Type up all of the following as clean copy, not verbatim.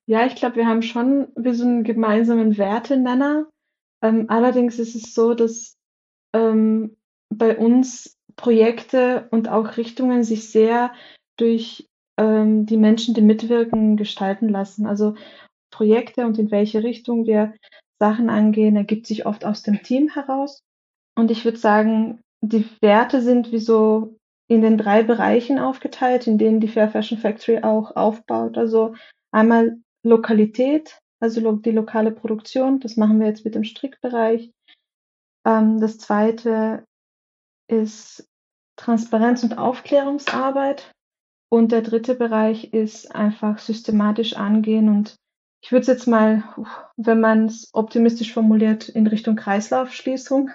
Ja, ich glaube, wir haben schon wie so einen gemeinsamen Wertenenner. Allerdings ist es so, dass ähm, bei uns Projekte und auch Richtungen sich sehr durch die Menschen, die mitwirken, gestalten lassen. Also Projekte und in welche Richtung wir Sachen angehen, ergibt sich oft aus dem Team heraus. Und ich würde sagen, die Werte sind wie so in den 3 Bereichen aufgeteilt, in denen die Fair Fashion Factory auch aufbaut. Also einmal Lokalität, also die lokale Produktion, das machen wir jetzt mit dem Strickbereich. Das zweite ist Transparenz und Aufklärungsarbeit. Und der dritte Bereich ist einfach systematisch angehen und ich würde es jetzt mal, wenn man es optimistisch formuliert, in Richtung Kreislaufschließung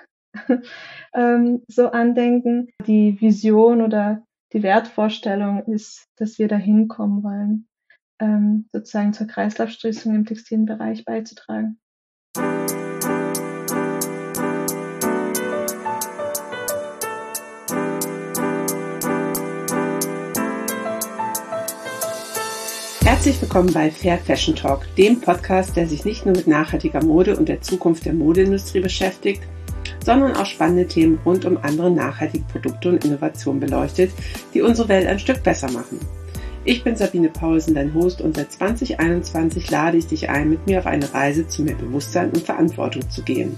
so andenken. Die Vision oder die Wertvorstellung ist, dass wir dahin kommen wollen, sozusagen zur Kreislaufschließung im Textilbereich beizutragen. Herzlich willkommen bei Fair Fashion Talk, dem Podcast, der sich nicht nur mit nachhaltiger Mode und der Zukunft der Modeindustrie beschäftigt, sondern auch spannende Themen rund um andere nachhaltige Produkte und Innovationen beleuchtet, die unsere Welt ein Stück besser machen. Ich bin Sabine Paulsen, dein Host, und seit 2021 lade ich dich ein, mit mir auf eine Reise zu mehr Bewusstsein und Verantwortung zu gehen.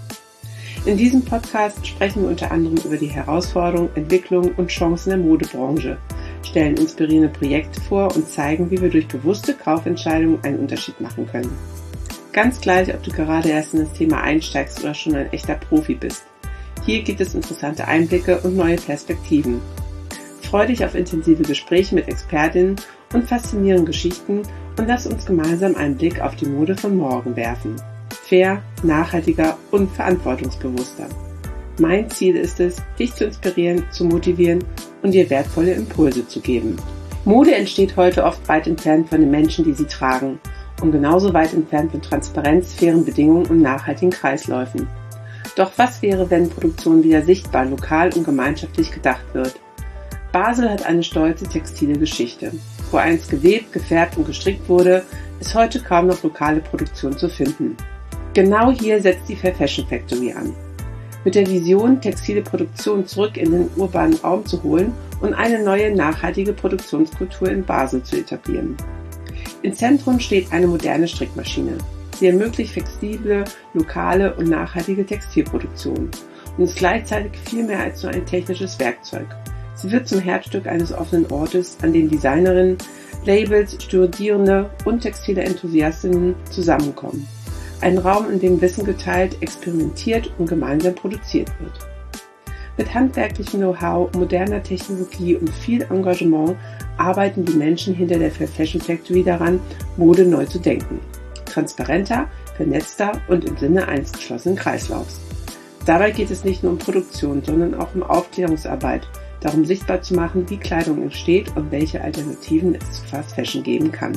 In diesem Podcast sprechen wir unter anderem über die Herausforderungen, Entwicklungen und Chancen der Modebranche, stellen inspirierende Projekte vor und zeigen, wie wir durch bewusste Kaufentscheidungen einen Unterschied machen können. Ganz gleich, ob du gerade erst in das Thema einsteigst oder schon ein echter Profi bist. Hier gibt es interessante Einblicke und neue Perspektiven. Freue dich auf intensive Gespräche mit Expertinnen und faszinierenden Geschichten und lass uns gemeinsam einen Blick auf die Mode von morgen werfen. Fair, nachhaltiger und verantwortungsbewusster. Mein Ziel ist es, dich zu inspirieren, zu motivieren und dir wertvolle Impulse zu geben. Mode entsteht heute oft weit entfernt von den Menschen, die sie tragen, und genauso weit entfernt von Transparenz, fairen Bedingungen und nachhaltigen Kreisläufen. Doch was wäre, wenn Produktion wieder sichtbar, lokal und gemeinschaftlich gedacht wird? Basel hat eine stolze textile Geschichte. Wo einst gewebt, gefärbt und gestrickt wurde, ist heute kaum noch lokale Produktion zu finden. Genau hier setzt die Fair Fashion Factory an. Mit der Vision, textile Produktion zurück in den urbanen Raum zu holen und eine neue nachhaltige Produktionskultur in Basel zu etablieren. Im Zentrum steht eine moderne Strickmaschine. Sie ermöglicht flexible, lokale und nachhaltige Textilproduktion und ist gleichzeitig viel mehr als nur ein technisches Werkzeug. Sie wird zum Herzstück eines offenen Ortes, an dem Designerinnen, Labels, Studierende und textile Enthusiastinnen zusammenkommen. Ein Raum, in dem Wissen geteilt, experimentiert und gemeinsam produziert wird. Mit handwerklichem Know-how, moderner Technologie und viel Engagement arbeiten die Menschen hinter der Fair Fashion Factory daran, Mode neu zu denken. Transparenter, vernetzter und im Sinne eines geschlossenen Kreislaufs. Dabei geht es nicht nur um Produktion, sondern auch um Aufklärungsarbeit, darum sichtbar zu machen, wie Kleidung entsteht und welche Alternativen es zu Fast Fashion geben kann.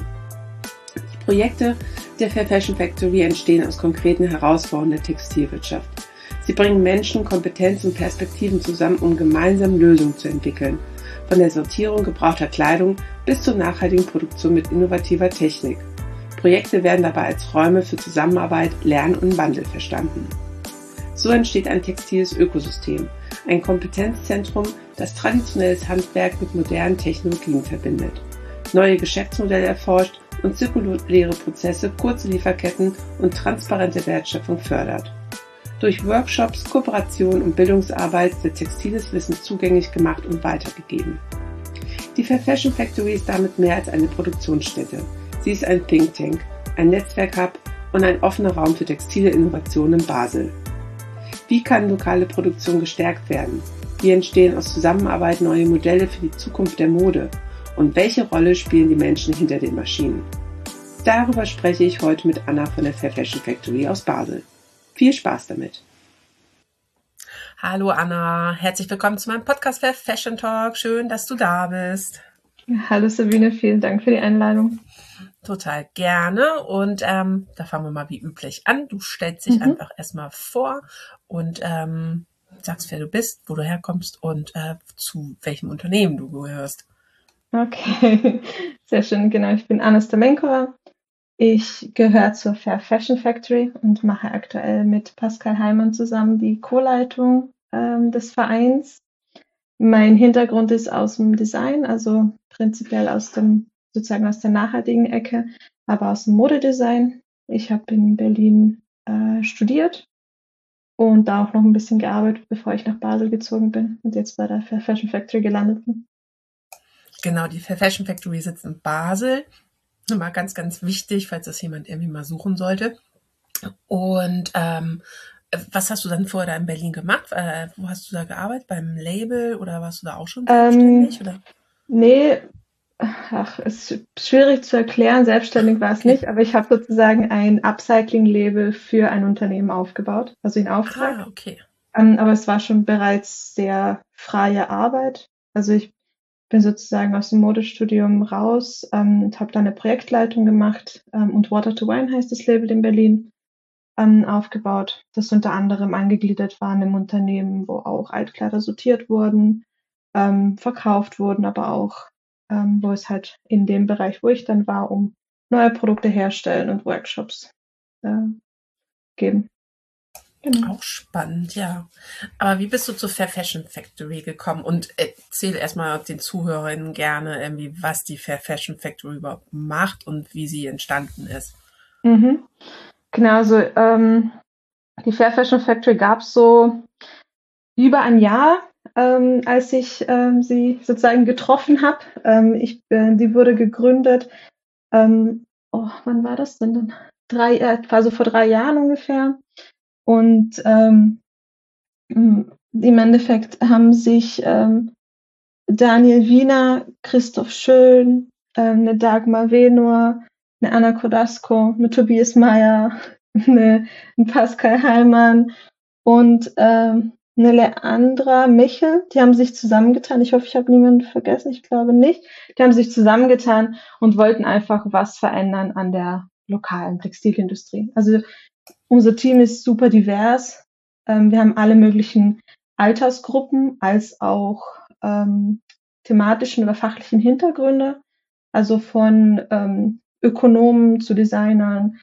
Die Projekte der Fair Fashion Factory entstehen aus konkreten Herausforderungen der Textilwirtschaft. Sie bringen Menschen, Kompetenzen und Perspektiven zusammen, um gemeinsam Lösungen zu entwickeln. Von der Sortierung gebrauchter Kleidung bis zur nachhaltigen Produktion mit innovativer Technik. Projekte werden dabei als Räume für Zusammenarbeit, Lernen und Wandel verstanden. So entsteht ein textiles Ökosystem, ein Kompetenzzentrum, das traditionelles Handwerk mit modernen Technologien verbindet, neue Geschäftsmodelle erforscht und zirkuläre Prozesse, kurze Lieferketten und transparente Wertschöpfung fördert. Durch Workshops, Kooperation und Bildungsarbeit wird textiles Wissen zugänglich gemacht und weitergegeben. Die Fair Fashion Factory ist damit mehr als eine Produktionsstätte. Sie ist ein Think Tank, ein Netzwerk-Hub und ein offener Raum für textile Innovationen in Basel. Wie kann lokale Produktion gestärkt werden? Wie entstehen aus Zusammenarbeit neue Modelle für die Zukunft der Mode? Und welche Rolle spielen die Menschen hinter den Maschinen? Darüber spreche ich heute mit Anna von der Fair Fashion Factory aus Basel. Viel Spaß damit! Hallo Anna, herzlich willkommen zu meinem Podcast Fair Fashion Talk. Schön, dass du da bist. Hallo Sabine, vielen Dank für die Einladung. Total gerne und da fangen wir mal wie üblich an. Du stellst dich einfach erstmal vor und sagst, wer du bist, wo du herkommst und zu welchem Unternehmen du gehörst. Okay, sehr schön. Genau, ich bin Anna Stamenkova. Ich gehöre zur Fair Fashion Factory und mache aktuell mit Pascal Heimann zusammen die Co-Leitung des Vereins. Mein Hintergrund ist aus dem Design, also prinzipiell sozusagen aus der nachhaltigen Ecke, aber aus dem Modedesign. Ich habe in Berlin studiert und da auch noch ein bisschen gearbeitet, bevor ich nach Basel gezogen bin und jetzt bei der Fair Fashion Factory gelandet bin. Genau, die Fair Fashion Factory sitzt in Basel. Mal ganz, ganz wichtig, falls das jemand irgendwie mal suchen sollte. Und was hast du dann vorher da in Berlin gemacht? Wo hast du da gearbeitet? Beim Label oder warst du da auch schon selbstständig? Oder? Nee, es ist schwierig zu erklären, selbstständig war es Okay. nicht, aber ich habe sozusagen ein Upcycling-Label für ein Unternehmen aufgebaut, also in Auftrag. Ah, okay. Aber es war schon bereits sehr freie Arbeit. Also ich bin sozusagen aus dem Modestudium raus und habe dann eine Projektleitung gemacht und Water to Wine heißt das Label in Berlin aufgebaut, das unter anderem angegliedert war in einem Unternehmen, wo auch Altkleider sortiert wurden, verkauft wurden, aber auch wo es halt in dem Bereich, wo ich dann war, um neue Produkte herstellen und Workshops geben. Genau. Auch spannend, ja. Aber wie bist du zur Fair Fashion Factory gekommen? Und erzähl erstmal den Zuhörerinnen gerne irgendwie, was die Fair Fashion Factory überhaupt macht und wie sie entstanden ist. Mhm. Genau, also die Fair Fashion Factory gab es so über ein Jahr, als ich sie sozusagen getroffen habe. Die wurde gegründet. Wann war das denn dann? Also vor 3 Jahren ungefähr. Und im Endeffekt haben sich Daniel Wiener, Christoph Schön, eine Dagmar Wenor, eine Anna Kodasco, eine Tobias Meyer, ein Pascal Heimann und eine Leandra Michel, die haben sich zusammengetan. Ich hoffe, ich habe niemanden vergessen, ich glaube nicht. Die haben sich zusammengetan und wollten einfach was verändern an der lokalen Textilindustrie. Also unser Team ist super divers. Wir haben alle möglichen Altersgruppen als auch thematischen oder fachlichen Hintergründe. Also von Ökonomen zu Designern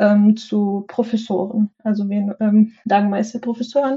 zu Professoren. Also wir Dagmar ist ja Professorin.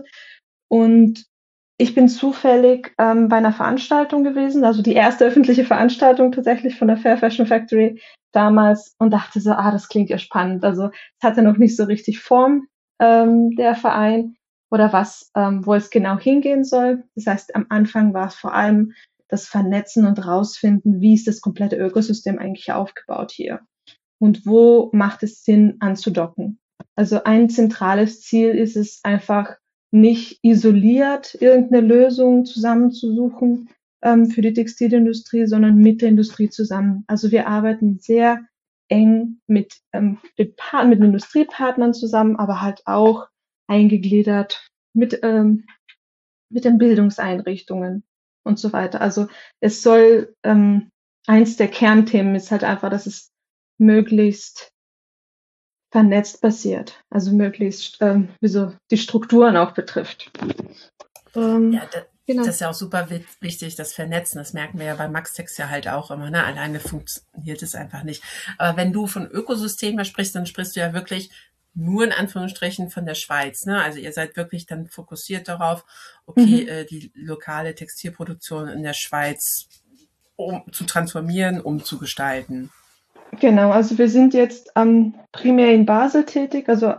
Und ich bin zufällig bei einer Veranstaltung gewesen, also die erste öffentliche Veranstaltung tatsächlich von der Fair Fashion Factory damals und dachte so, das klingt ja spannend. Also es hatte noch nicht so richtig Form, der Verein oder wo es genau hingehen soll. Das heißt, am Anfang war es vor allem das Vernetzen und rausfinden, wie ist das komplette Ökosystem eigentlich aufgebaut hier und wo macht es Sinn anzudocken. Also ein zentrales Ziel ist es einfach, nicht isoliert irgendeine Lösung zusammenzusuchen für die Textilindustrie, sondern mit der Industrie zusammen. Also wir arbeiten sehr eng mit Industriepartnern zusammen, aber halt auch eingegliedert mit den Bildungseinrichtungen und so weiter. Also es soll eins der Kernthemen ist halt einfach, dass es möglichst vernetzt basiert, also möglichst wie so die Strukturen auch betrifft. Ja, Genau. das ist ja auch super wichtig, das Vernetzen. Das merken wir ja bei Maxtex ja halt auch immer. Ne? Alleine funktioniert es einfach nicht. Aber wenn du von Ökosystemen sprichst, dann sprichst du ja wirklich nur in Anführungsstrichen von der Schweiz. Ne? Also ihr seid wirklich dann fokussiert darauf, okay, die lokale Textilproduktion in der Schweiz zu transformieren, umzugestalten. Genau, also wir sind jetzt primär in Basel tätig. Also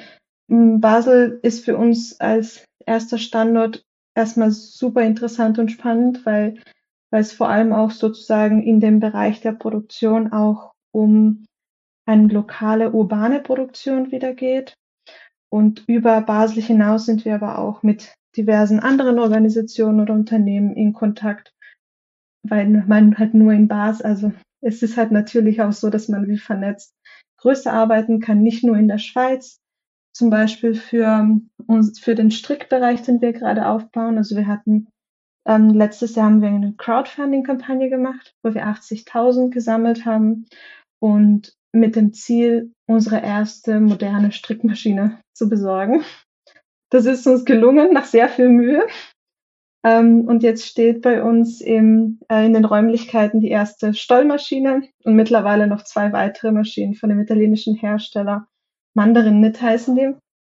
Basel ist für uns als erster Standort erstmal super interessant und spannend, weil es vor allem auch sozusagen in dem Bereich der Produktion auch um eine lokale urbane Produktion wieder geht. Und über Basel hinaus sind wir aber auch mit diversen anderen Organisationen oder Unternehmen in Kontakt, weil man halt nur in Basel, also es ist halt natürlich auch so, dass man wie vernetzt größer arbeiten kann, nicht nur in der Schweiz, zum Beispiel für den Strickbereich, den wir gerade aufbauen. Also wir hatten letztes Jahr haben wir eine Crowdfunding-Kampagne gemacht, wo wir 80.000 gesammelt haben und mit dem Ziel, unsere erste moderne Strickmaschine zu besorgen. Das ist uns gelungen nach sehr viel Mühe. Und jetzt steht bei uns in den Räumlichkeiten die erste Stollmaschine und mittlerweile noch 2 weitere Maschinen von dem italienischen Hersteller. Mandarin Knit heißen die.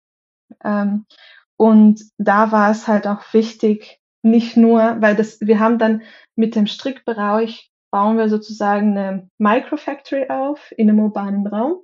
Und da war es halt auch wichtig, nicht nur, weil wir haben dann mit dem Strickbereich bauen wir sozusagen eine Microfactory auf in einem urbanen Raum.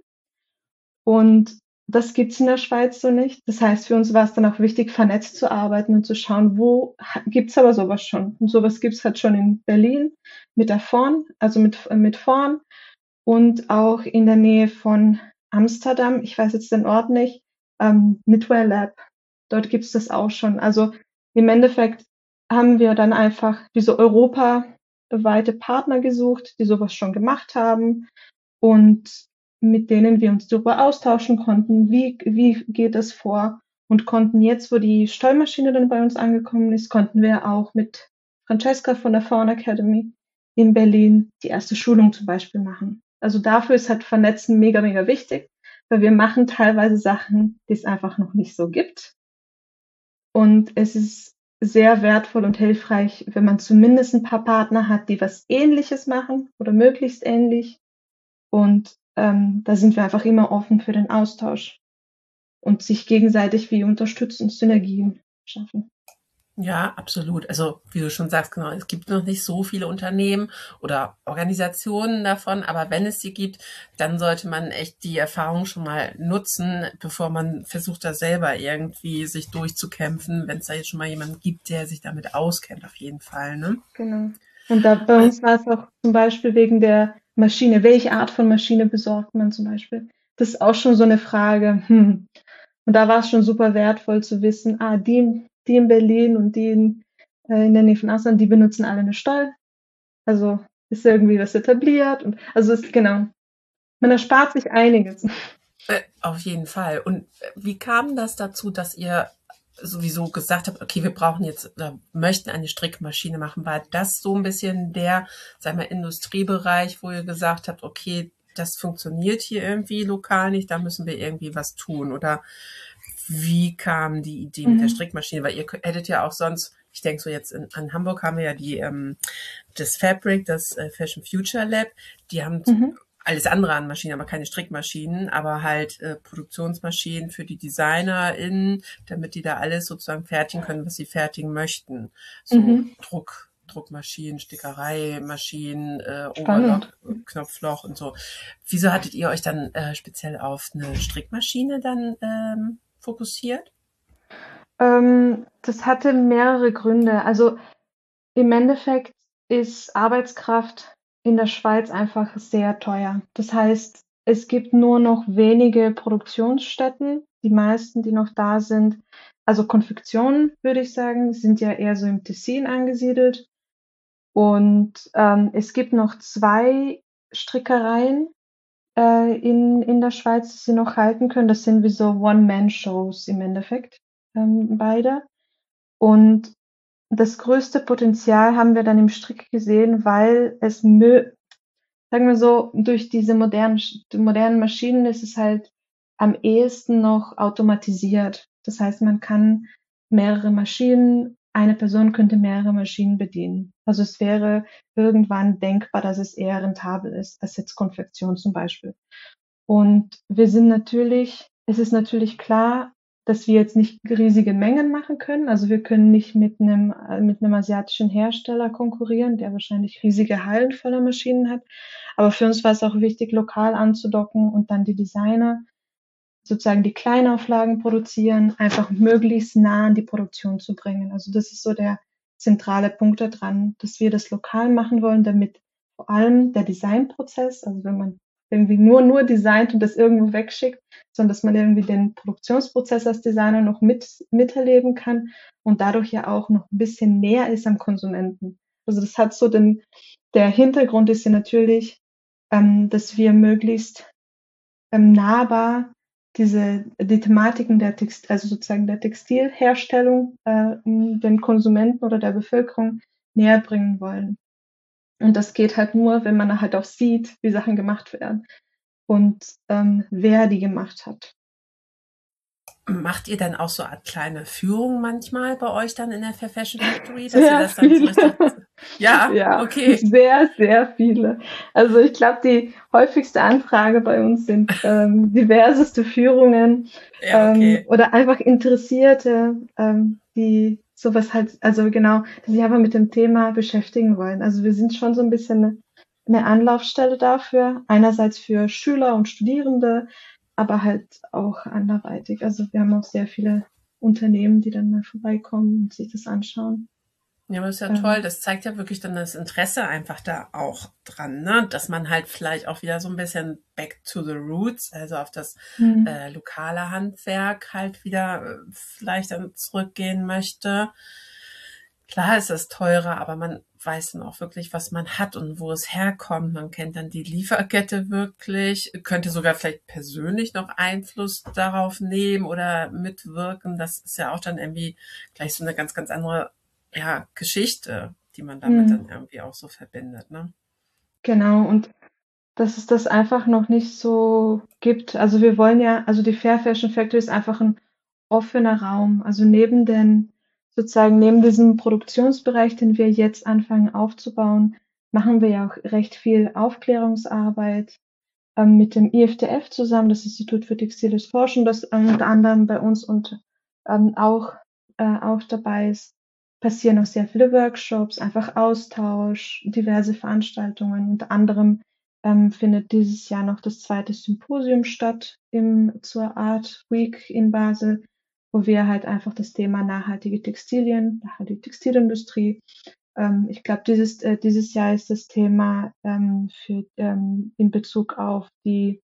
Und das gibt's in der Schweiz so nicht. Das heißt, für uns war es dann auch wichtig, vernetzt zu arbeiten und zu schauen, wo gibt's aber sowas schon. Und sowas gibt's halt schon in Berlin mit der Forn, also mit Forn und auch in der Nähe von Amsterdam. Ich weiß jetzt den Ort nicht. Knitwear Lab. Dort gibt's das auch schon. Also im Endeffekt haben wir dann einfach diese europaweite Partner gesucht, die sowas schon gemacht haben und mit denen wir uns darüber austauschen konnten, wie geht es vor und konnten jetzt, wo die Steuermaschine dann bei uns angekommen ist, konnten wir auch mit Francesca von der Fawn Academy in Berlin die erste Schulung zum Beispiel machen. Also dafür ist halt Vernetzen mega, mega wichtig, weil wir machen teilweise Sachen, die es einfach noch nicht so gibt. Und es ist sehr wertvoll und hilfreich, wenn man zumindest ein paar Partner hat, die was Ähnliches machen oder möglichst ähnlich. Und da sind wir einfach immer offen für den Austausch und sich gegenseitig wie unterstützen, Synergien schaffen. Ja, absolut. Also, wie du schon sagst, genau, es gibt noch nicht so viele Unternehmen oder Organisationen davon, aber wenn es sie gibt, dann sollte man echt die Erfahrung schon mal nutzen, bevor man versucht, da selber irgendwie sich durchzukämpfen, wenn es da jetzt schon mal jemanden gibt, der sich damit auskennt, auf jeden Fall, ne? Genau. Und da bei uns war es auch zum Beispiel wegen der Maschine. Welche Art von Maschine besorgt man zum Beispiel? Das ist auch schon so eine Frage. Und da war es schon super wertvoll zu wissen, die in Berlin und die in der Nähe von Amsterdam, die benutzen alle eine Stoll. Also ist irgendwie was etabliert. Und also ist genau. Man erspart sich einiges. Auf jeden Fall. Und wie kam das dazu, dass ihr sowieso gesagt habt, okay, wir brauchen jetzt oder möchten eine Strickmaschine machen? War das so ein bisschen der, sag mal, Industriebereich, wo ihr gesagt habt, okay, das funktioniert hier irgendwie lokal nicht, da müssen wir irgendwie was tun? Oder wie kam die Idee mit der Strickmaschine? Weil ihr hättet ja auch sonst, ich denke so jetzt an Hamburg haben wir ja das Fabric, das Fashion Future Lab, die haben alles andere an Maschinen, aber keine Strickmaschinen, aber halt Produktionsmaschinen für die DesignerInnen, damit die da alles sozusagen fertigen können, was sie fertigen möchten. So Druckmaschinen, Stickereimaschinen, Overlock, Knopfloch und so. Wieso hattet ihr euch dann speziell auf eine Strickmaschine dann fokussiert? Das hatte mehrere Gründe. Also im Endeffekt ist Arbeitskraft in der Schweiz einfach sehr teuer. Das heißt, es gibt nur noch wenige Produktionsstätten. Die meisten, die noch da sind, also Konfektionen, würde ich sagen, sind ja eher so im Tessin angesiedelt. Und es gibt noch 2 Strickereien in der Schweiz, die sie noch halten können. Das sind wie so One-Man-Shows im Endeffekt, beide. Und das größte Potenzial haben wir dann im Strick gesehen, weil sagen wir so, durch diese modernen Maschinen ist es halt am ehesten noch automatisiert. Das heißt, man kann eine Person könnte mehrere Maschinen bedienen. Also es wäre irgendwann denkbar, dass es eher rentabel ist, als jetzt Konfektion zum Beispiel. Und es ist natürlich klar, dass wir jetzt nicht riesige Mengen machen können. Also wir können nicht mit einem asiatischen Hersteller konkurrieren, der wahrscheinlich riesige Hallen voller Maschinen hat. Aber für uns war es auch wichtig, lokal anzudocken und dann die Designer sozusagen die Kleinauflagen produzieren, einfach möglichst nah an die Produktion zu bringen. Also das ist so der zentrale Punkt daran, dass wir das lokal machen wollen, damit vor allem der Designprozess, also wenn man irgendwie nur designt und das irgendwo wegschickt, sondern dass man irgendwie den Produktionsprozess als Designer noch miterleben kann und dadurch ja auch noch ein bisschen näher ist am Konsumenten. Also das hat so der Hintergrund ist ja natürlich, dass wir möglichst nahbar die Thematiken also sozusagen der Textilherstellung den Konsumenten oder der Bevölkerung näher bringen wollen. Und das geht halt nur, wenn man halt auch sieht, wie Sachen gemacht werden und wer die gemacht hat. Macht ihr dann auch so eine kleine Führung manchmal bei euch dann in der Fair Fashion Factory, dass ihr Sehr das dann so viele. richtig... Ja, Ja, okay. sehr, sehr viele. Also ich glaube, die häufigste Anfrage bei uns sind diverseste Führungen Ja, okay. oder einfach Interessierte, die sowas halt, also genau, die sich einfach mit dem Thema beschäftigen wollen. Also wir sind schon so ein bisschen eine Anlaufstelle dafür, einerseits für Schüler und Studierende, aber halt auch anderweitig. Also wir haben auch sehr viele Unternehmen, die dann mal vorbeikommen und sich das anschauen. Ja, aber das ist ja toll. Ähm, Das zeigt ja wirklich dann das Interesse einfach da auch dran, ne? Dass man halt vielleicht auch wieder so ein bisschen back to the roots, also auf das hm, lokale Handwerk halt wieder vielleicht dann zurückgehen möchte. Klar ist es teurer, aber man weiß dann auch wirklich, was man hat und wo es herkommt. Man kennt dann die Lieferkette wirklich, könnte sogar vielleicht persönlich noch Einfluss darauf nehmen oder mitwirken. Das ist ja auch dann irgendwie gleich so eine ganz, ganz andere, ja, Geschichte, die man damit hm. dann irgendwie auch so verbindet, ne? Genau, und dass es das einfach noch nicht so gibt. Also wir wollen ja, also die Fair Fashion Factory ist einfach ein offener Raum. Also sozusagen neben diesem Produktionsbereich, den wir jetzt anfangen aufzubauen, machen wir ja auch recht viel Aufklärungsarbeit mit dem IFTF zusammen, das Institut für Textiles Forschen, das unter anderem bei uns und auch dabei ist. Passieren auch sehr viele Workshops, einfach Austausch, diverse Veranstaltungen. Unter anderem findet dieses Jahr noch das zweite Symposium statt zur Art Week in Basel, wo wir halt einfach das Thema nachhaltige Textilien, nachhaltige Textilindustrie, ich glaube, dieses Jahr ist das Thema in Bezug auf die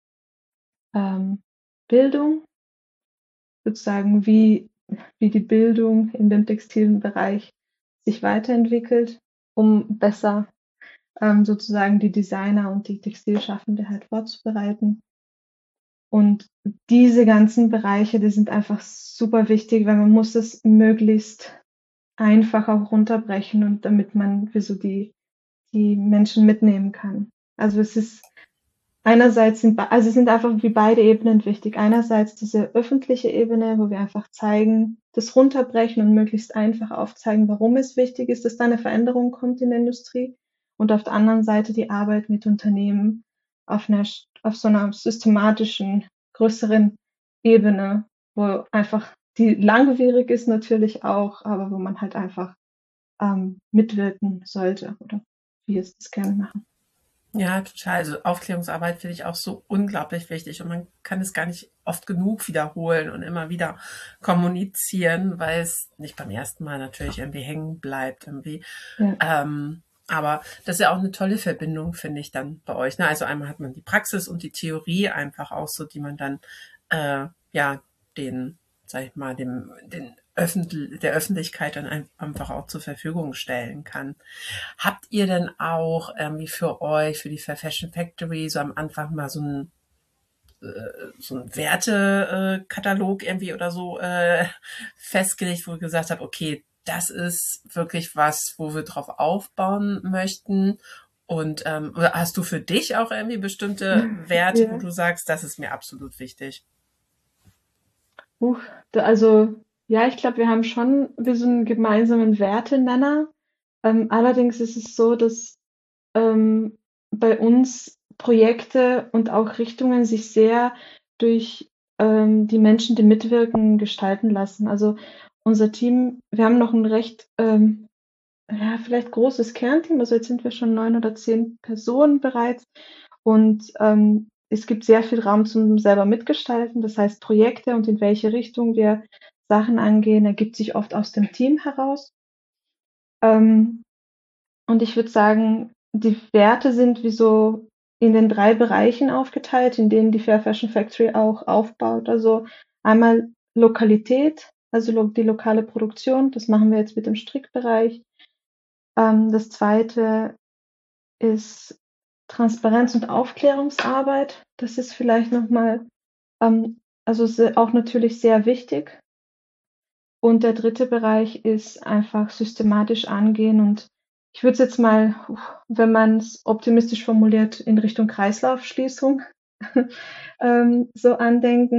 ähm, Bildung, sozusagen wie die Bildung in dem textilen Bereich sich weiterentwickelt, um besser sozusagen die Designer und die Textilschaffende halt vorzubereiten. Und diese ganzen Bereiche, die sind einfach super wichtig, weil man muss es möglichst einfach auch runterbrechen und damit man wie so die Menschen mitnehmen kann. Also es ist also es sind einfach wie beide Ebenen wichtig. Einerseits diese öffentliche Ebene, wo wir einfach zeigen, das runterbrechen und möglichst einfach aufzeigen, warum es wichtig ist, dass da eine Veränderung kommt in der Industrie. Und auf der anderen Seite die Arbeit mit Unternehmen auf so einer systematischen, größeren Ebene, wo einfach die langwierig ist natürlich auch, aber wo man halt einfach mitwirken sollte oder wir es gerne machen. Ja, total. Also Aufklärungsarbeit finde ich auch so unglaublich wichtig und man kann es gar nicht oft genug wiederholen und immer wieder kommunizieren, weil es nicht beim ersten Mal natürlich irgendwie hängen bleibt irgendwie. Ja. Aber das ist ja auch eine tolle Verbindung, finde ich dann bei euch. Ne? Also einmal hat man die Praxis und die Theorie einfach auch so, die man dann ja den, sag ich mal, der Öffentlichkeit dann einfach auch zur Verfügung stellen kann. Habt ihr denn auch irgendwie für euch, für die Fair Fashion Factory, so am Anfang mal so ein Wertekatalog irgendwie oder so festgelegt, wo ihr gesagt habt, okay, das ist wirklich was, wo wir drauf aufbauen möchten? Und oder hast du für dich auch irgendwie bestimmte Werte, wo Ja. du sagst, das ist mir absolut wichtig? Uh, also ja, ich glaube, wir haben schon wie so einen gemeinsamen Wertenenner. Allerdings ist es so, dass bei uns Projekte und auch Richtungen sich sehr durch die Menschen, die mitwirken, gestalten lassen. Also unser Team, wir haben noch ein recht, ja, vielleicht großes Kernteam. Also jetzt sind wir schon 9 oder 10 Personen bereits. Und es gibt sehr viel Raum zum selber mitgestalten. Das heißt, Projekte und in welche Richtung wir Sachen angehen, ergibt sich oft aus dem Team heraus. Ähm, und ich würde sagen, die Werte sind wie so in den 3 Bereichen aufgeteilt, in denen die Fair Fashion Factory auch aufbaut. Also einmal Lokalität, also die lokale Produktion. Das machen wir jetzt mit dem Strickbereich. Das zweite ist Transparenz und Aufklärungsarbeit. Das ist vielleicht nochmal, also auch natürlich sehr wichtig. Und der dritte Bereich ist einfach systematisch angehen und ich würde es jetzt mal, wenn man es optimistisch formuliert, in Richtung Kreislaufschließung so andenken.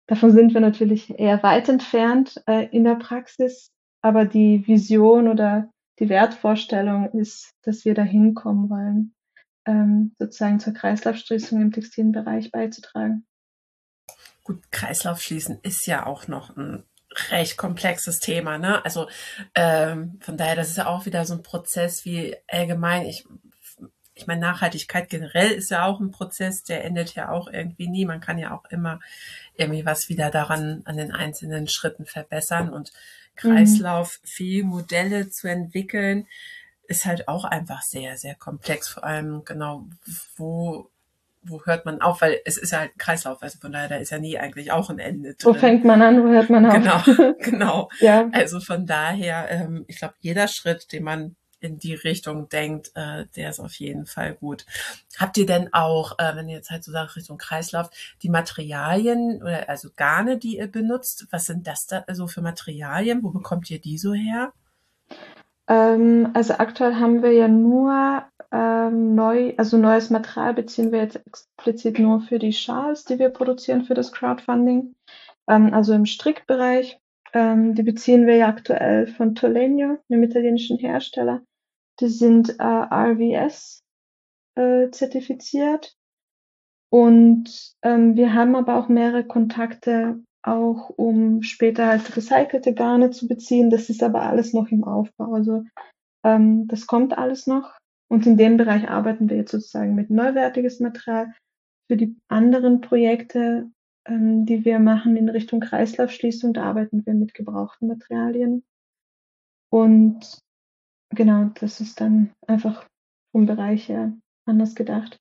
Davon sind wir natürlich eher weit entfernt in der Praxis, aber die Vision oder die Wertvorstellung ist, dass wir da hinkommen wollen, sozusagen zur Kreislaufschließung im Textilbereich beizutragen. Gut, Kreislaufschließen ist ja auch noch ein recht komplexes Thema, ne? Also von daher, das ist ja auch wieder so ein Prozess wie allgemein. Ich meine, Nachhaltigkeit generell ist ja auch ein Prozess, der endet ja auch irgendwie nie. Man kann ja auch immer irgendwie was wieder daran an den einzelnen Schritten verbessern und kreislauffähige Modelle zu entwickeln, ist halt auch einfach sehr, sehr komplex. Vor allem genau, wo hört man auf, weil es ist ja halt ein Kreislauf, also von daher, da ist ja nie eigentlich auch ein Ende drin. Wo fängt man an, wo hört man auf? Genau. Ja. Also von daher, ich glaube, jeder Schritt, den man in die Richtung denkt, der ist auf jeden Fall gut. Habt ihr denn auch, wenn ihr jetzt halt so sagt, Richtung Kreislauf, die Materialien oder also Garne, die ihr benutzt, was sind das da so für Materialien? Wo bekommt ihr die so her? Also aktuell haben wir ja nur neues Material beziehen wir jetzt explizit nur für die Schals, die wir produzieren für das Crowdfunding. Also im Strickbereich. Die beziehen wir ja aktuell von Tolegno, einem italienischen Hersteller. Die sind RVS zertifiziert. Und wir haben aber auch mehrere Kontakte, auch um später halt recycelte Garne zu beziehen. Das ist aber alles noch im Aufbau. Also das kommt alles noch. Und in dem Bereich arbeiten wir jetzt sozusagen mit neuwertiges Material. Für die anderen Projekte, die wir machen in Richtung Kreislaufschließung, da arbeiten wir mit gebrauchten Materialien. Und genau, das ist dann einfach vom Bereich her anders gedacht.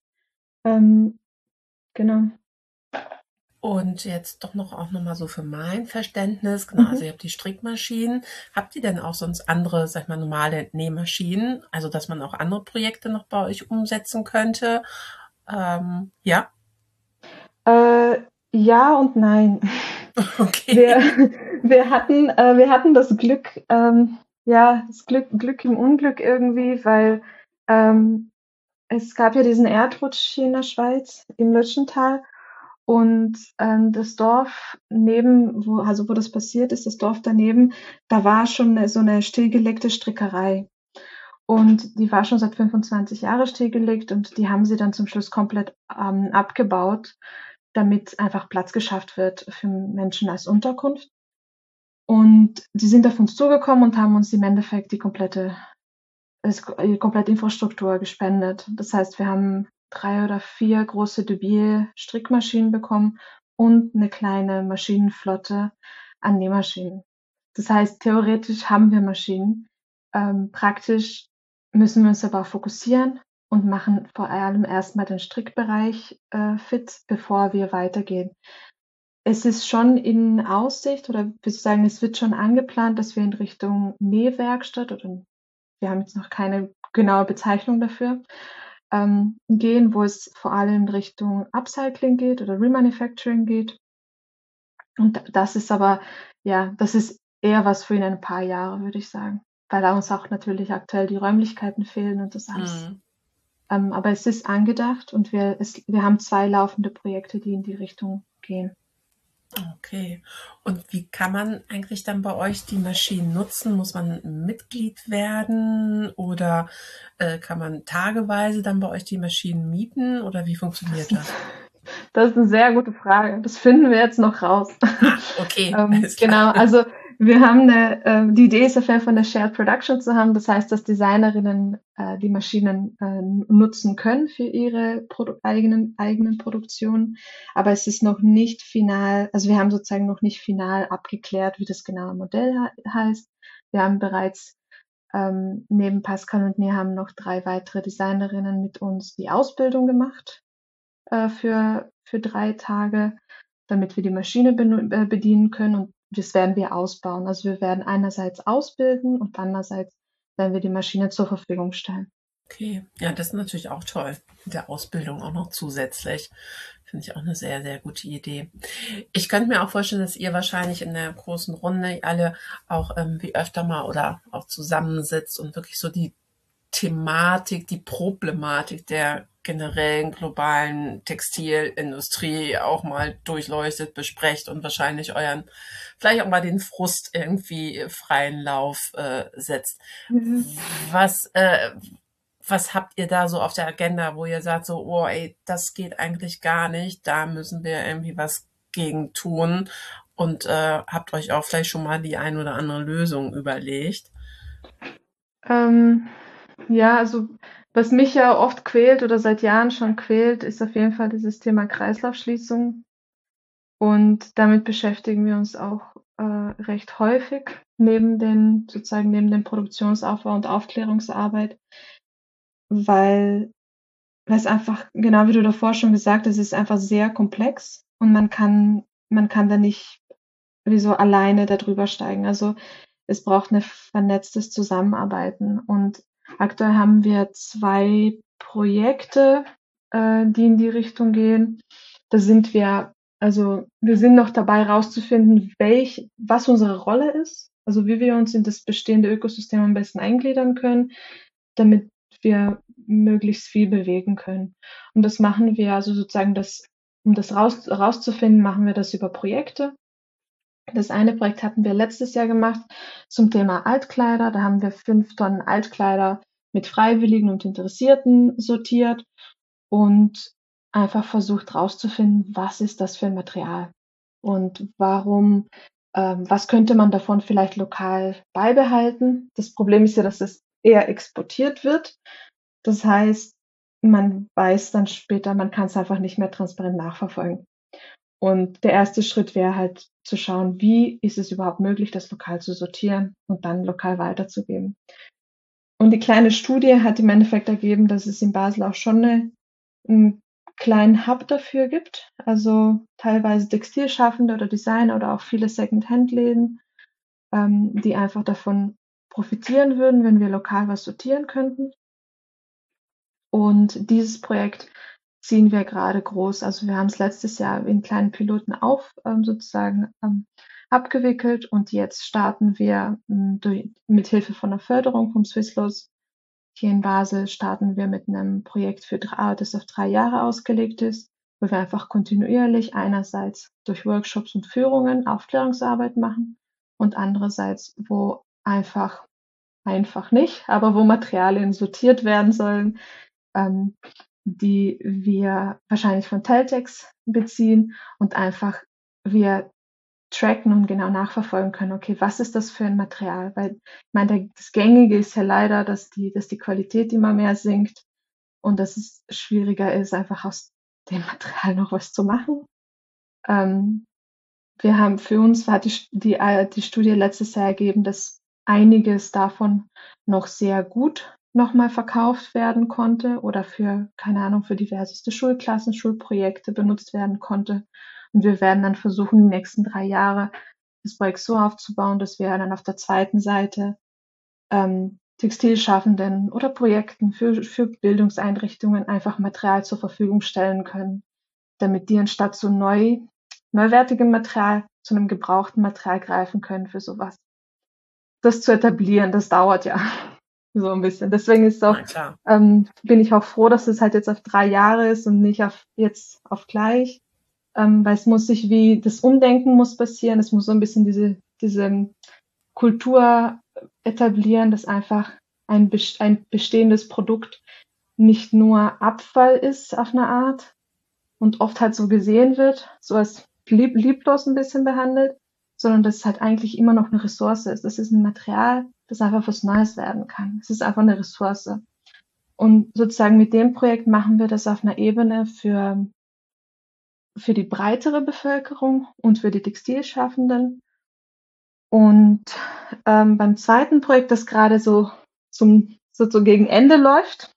Genau. Und jetzt doch noch auch nochmal so für mein Verständnis, genau, also ihr habt die Strickmaschinen. Habt ihr denn auch sonst andere, sag ich mal, normale Nähmaschinen? Also, dass man auch andere Projekte noch bei euch umsetzen könnte? Ja? Ja und nein. Okay. Wir hatten das Glück, das Glück im Unglück irgendwie, weil es gab ja diesen Erdrutsch hier in der Schweiz, im Lötschental. Und das Dorf neben, wo das passiert ist, das Dorf daneben, da war schon so eine stillgelegte Strickerei. Und die war schon seit 25 Jahren stillgelegt und die haben sie dann zum Schluss komplett abgebaut, damit einfach Platz geschafft wird für Menschen als Unterkunft. Und die sind auf uns zugekommen und haben uns im Endeffekt die komplette Infrastruktur gespendet. Das heißt, wir haben 3 oder 4 große Dubier-Strickmaschinen bekommen und eine kleine Maschinenflotte an Nähmaschinen. Das heißt, theoretisch haben wir Maschinen. Praktisch müssen wir uns aber auch fokussieren und machen vor allem erstmal den Strickbereich fit, bevor wir weitergehen. Es ist schon in Aussicht oder wir sagen, es wird schon angeplant, dass wir in Richtung Nähwerkstatt oder wir haben jetzt noch keine genaue Bezeichnung dafür, gehen, wo es vor allem in Richtung Upcycling geht oder Remanufacturing geht. Und das ist aber, ja, das ist eher was für in ein paar Jahre, würde ich sagen, weil da uns auch natürlich aktuell die Räumlichkeiten fehlen und das alles. Aber es ist angedacht und wir haben 2 laufende Projekte, die in die Richtung gehen. Okay. Und wie kann man eigentlich dann bei euch die Maschinen nutzen? Muss man Mitglied werden oder kann man tageweise dann bei euch die Maschinen mieten oder wie funktioniert das? Das ist eine sehr gute Frage. Das finden wir jetzt noch raus. Okay. Genau, also wir haben die Idee ist auf jeden Fall eine Shared Production zu haben. Das heißt, dass Designerinnen die Maschinen nutzen können für ihre eigenen Produktionen. Aber es ist noch nicht final, also wir haben sozusagen noch nicht final abgeklärt, wie das genaue Modell heißt. Wir haben bereits neben Pascal und mir haben noch 3 weitere Designerinnen mit uns die Ausbildung gemacht für 3 Tage, damit wir die Maschine bedienen können und das werden wir ausbauen. Also wir werden einerseits ausbilden und andererseits werden wir die Maschine zur Verfügung stellen. Okay, ja, das ist natürlich auch toll. Mit der Ausbildung auch noch zusätzlich. Finde ich auch eine sehr, sehr gute Idee. Ich könnte mir auch vorstellen, dass ihr wahrscheinlich in der großen Runde alle auch wie öfter mal oder auch zusammensitzt und wirklich so die Thematik, die Problematik der generellen globalen Textilindustrie auch mal durchleuchtet, besprecht und wahrscheinlich vielleicht auch mal den Frust irgendwie freien Lauf setzt. Was habt ihr da so auf der Agenda, wo ihr sagt so, oh ey, das geht eigentlich gar nicht, da müssen wir irgendwie was gegen tun und habt euch auch vielleicht schon mal die ein oder andere Lösung überlegt? Ja, also was mich ja oft quält oder seit Jahren schon quält, ist auf jeden Fall dieses Thema Kreislaufschließung. Und damit beschäftigen wir uns auch recht häufig neben dem Produktionsaufbau und Aufklärungsarbeit, weil es einfach, genau wie du davor schon gesagt hast, es ist einfach sehr komplex und man kann da nicht wie so alleine darüber steigen. Also es braucht eine vernetztes Zusammenarbeiten. Und aktuell haben wir 2 Projekte, die in die Richtung gehen. Da sind wir sind noch dabei rauszufinden, was unsere Rolle ist, also wie wir uns in das bestehende Ökosystem am besten eingliedern können, damit wir möglichst viel bewegen können. Und das machen wir also sozusagen um das rauszufinden, machen wir das über Projekte. Das eine Projekt hatten wir letztes Jahr gemacht zum Thema Altkleider. Da haben wir 5 Tonnen Altkleider mit Freiwilligen und Interessierten sortiert und einfach versucht rauszufinden, was ist das für ein Material und was könnte man davon vielleicht lokal beibehalten. Das Problem ist ja, dass es eher exportiert wird. Das heißt, man weiß dann später, man kann es einfach nicht mehr transparent nachverfolgen. Und der erste Schritt wäre halt zu schauen, wie ist es überhaupt möglich, das lokal zu sortieren und dann lokal weiterzugeben. Und die kleine Studie hat im Endeffekt ergeben, dass es in Basel auch schon einen kleinen Hub dafür gibt. Also teilweise Textilschaffende oder Designer oder auch viele Second-Hand-Läden, die einfach davon profitieren würden, wenn wir lokal was sortieren könnten. Und dieses Projekt ziehen wir gerade groß. Also wir haben es letztes Jahr in kleinen Piloten abgewickelt und jetzt starten wir mit Hilfe von der Förderung vom Swisslos hier in Basel starten wir mit einem Projekt das auf 3 Jahre ausgelegt ist, wo wir einfach kontinuierlich einerseits durch Workshops und Führungen Aufklärungsarbeit machen und andererseits, wo einfach nicht, aber wo Materialien sortiert werden sollen, die wir wahrscheinlich von Teltex beziehen und einfach wir tracken und genau nachverfolgen können, okay, was ist das für ein Material? Weil ich meine, das Gängige ist ja leider, dass die Qualität immer mehr sinkt und dass es schwieriger ist, einfach aus dem Material noch was zu machen. Für uns hat die Studie letztes Jahr ergeben, dass einiges davon noch sehr gut nochmal verkauft werden konnte oder für diverseste Schulklassen, Schulprojekte benutzt werden konnte. Und wir werden dann versuchen, die nächsten 3 Jahre das Projekt so aufzubauen, dass wir dann auf der zweiten Seite Textilschaffenden oder Projekten für Bildungseinrichtungen einfach Material zur Verfügung stellen können, damit die anstatt so neuwertigem Material zu einem gebrauchten Material greifen können für sowas. Das zu etablieren, das dauert ja so ein bisschen. Deswegen bin ich auch froh, dass es halt jetzt auf 3 Jahre ist und nicht auf gleich. Weil das Umdenken muss passieren. Es muss so ein bisschen diese Kultur etablieren, dass einfach ein bestehendes Produkt nicht nur Abfall ist auf eine Art und oft halt so gesehen wird, so als lieblos ein bisschen behandelt, sondern dass es halt eigentlich immer noch eine Ressource ist. Das ist ein Material, das einfach was Neues werden kann. Es ist einfach eine Ressource. Und sozusagen mit dem Projekt machen wir das auf einer Ebene für die breitere Bevölkerung und für die Textilschaffenden. Und beim zweiten Projekt, das gerade so gegen Ende läuft,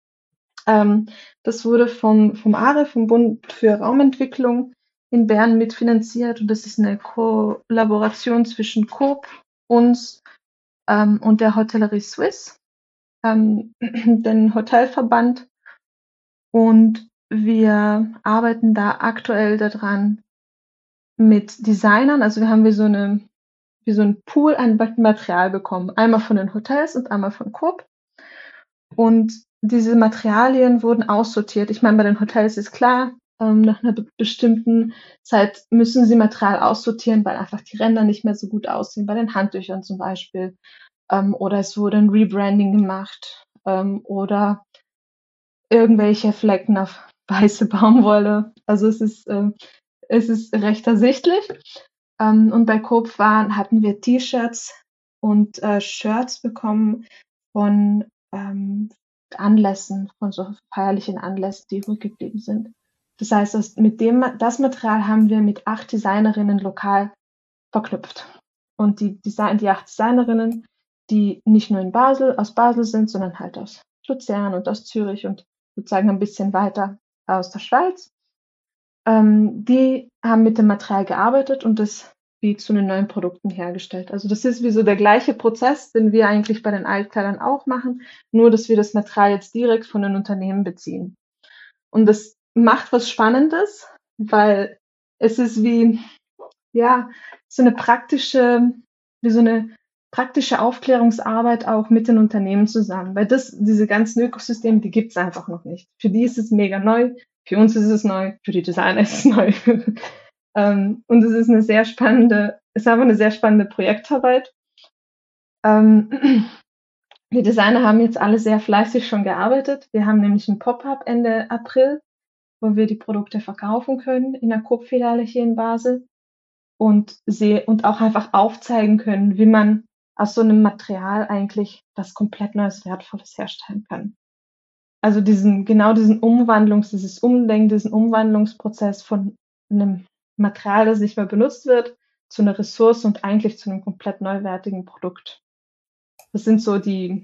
das wurde vom ARE, vom Bund für Raumentwicklung in Bern mitfinanziert und das ist eine Kollaboration zwischen Coop, uns und der Hotellerie Suisse, den Hotelverband. Und wir arbeiten da aktuell daran mit Designern. Also wir haben wie so ein Pool an Material bekommen. Einmal von den Hotels und einmal von Coop. Und diese Materialien wurden aussortiert. Ich meine, bei den Hotels ist klar, nach einer bestimmten Zeit müssen sie Material aussortieren, weil einfach die Ränder nicht mehr so gut aussehen, bei den Handtüchern zum Beispiel. Oder es wurde ein Rebranding gemacht, oder irgendwelche Flecken auf weiße Baumwolle. Also es ist recht ersichtlich. Und bei Coop hatten wir T-Shirts und Shirts bekommen von Anlässen, von so feierlichen Anlässen, die übrig geblieben sind. Das heißt, das Material haben wir mit 8 Designerinnen lokal verknüpft. Und die 8 Designerinnen, die nicht nur aus Basel sind, sondern halt aus Luzern und aus Zürich und sozusagen ein bisschen weiter aus der Schweiz, die haben mit dem Material gearbeitet und das wie zu den neuen Produkten hergestellt. Also das ist wie so der gleiche Prozess, den wir eigentlich bei den Altkleidern auch machen, nur dass wir das Material jetzt direkt von den Unternehmen beziehen. Und das macht was Spannendes, weil es ist wie so eine praktische Aufklärungsarbeit auch mit den Unternehmen zusammen. Weil diese ganzen Ökosysteme, die gibt's einfach noch nicht. Für die ist es mega neu, für uns ist es neu, für die Designer ist es neu. Und es ist einfach eine sehr spannende Projektarbeit. Die Designer haben jetzt alle sehr fleißig schon gearbeitet. Wir haben nämlich ein Pop-up Ende April, wo wir die Produkte verkaufen können in der Coop-Filiale hier in Basel und auch einfach aufzeigen können, wie man aus so einem Material eigentlich was komplett Neues, Wertvolles herstellen kann. Also diesen Umwandlungsprozess von einem Material, das nicht mehr benutzt wird, zu einer Ressource und eigentlich zu einem komplett neuwertigen Produkt. Das sind so die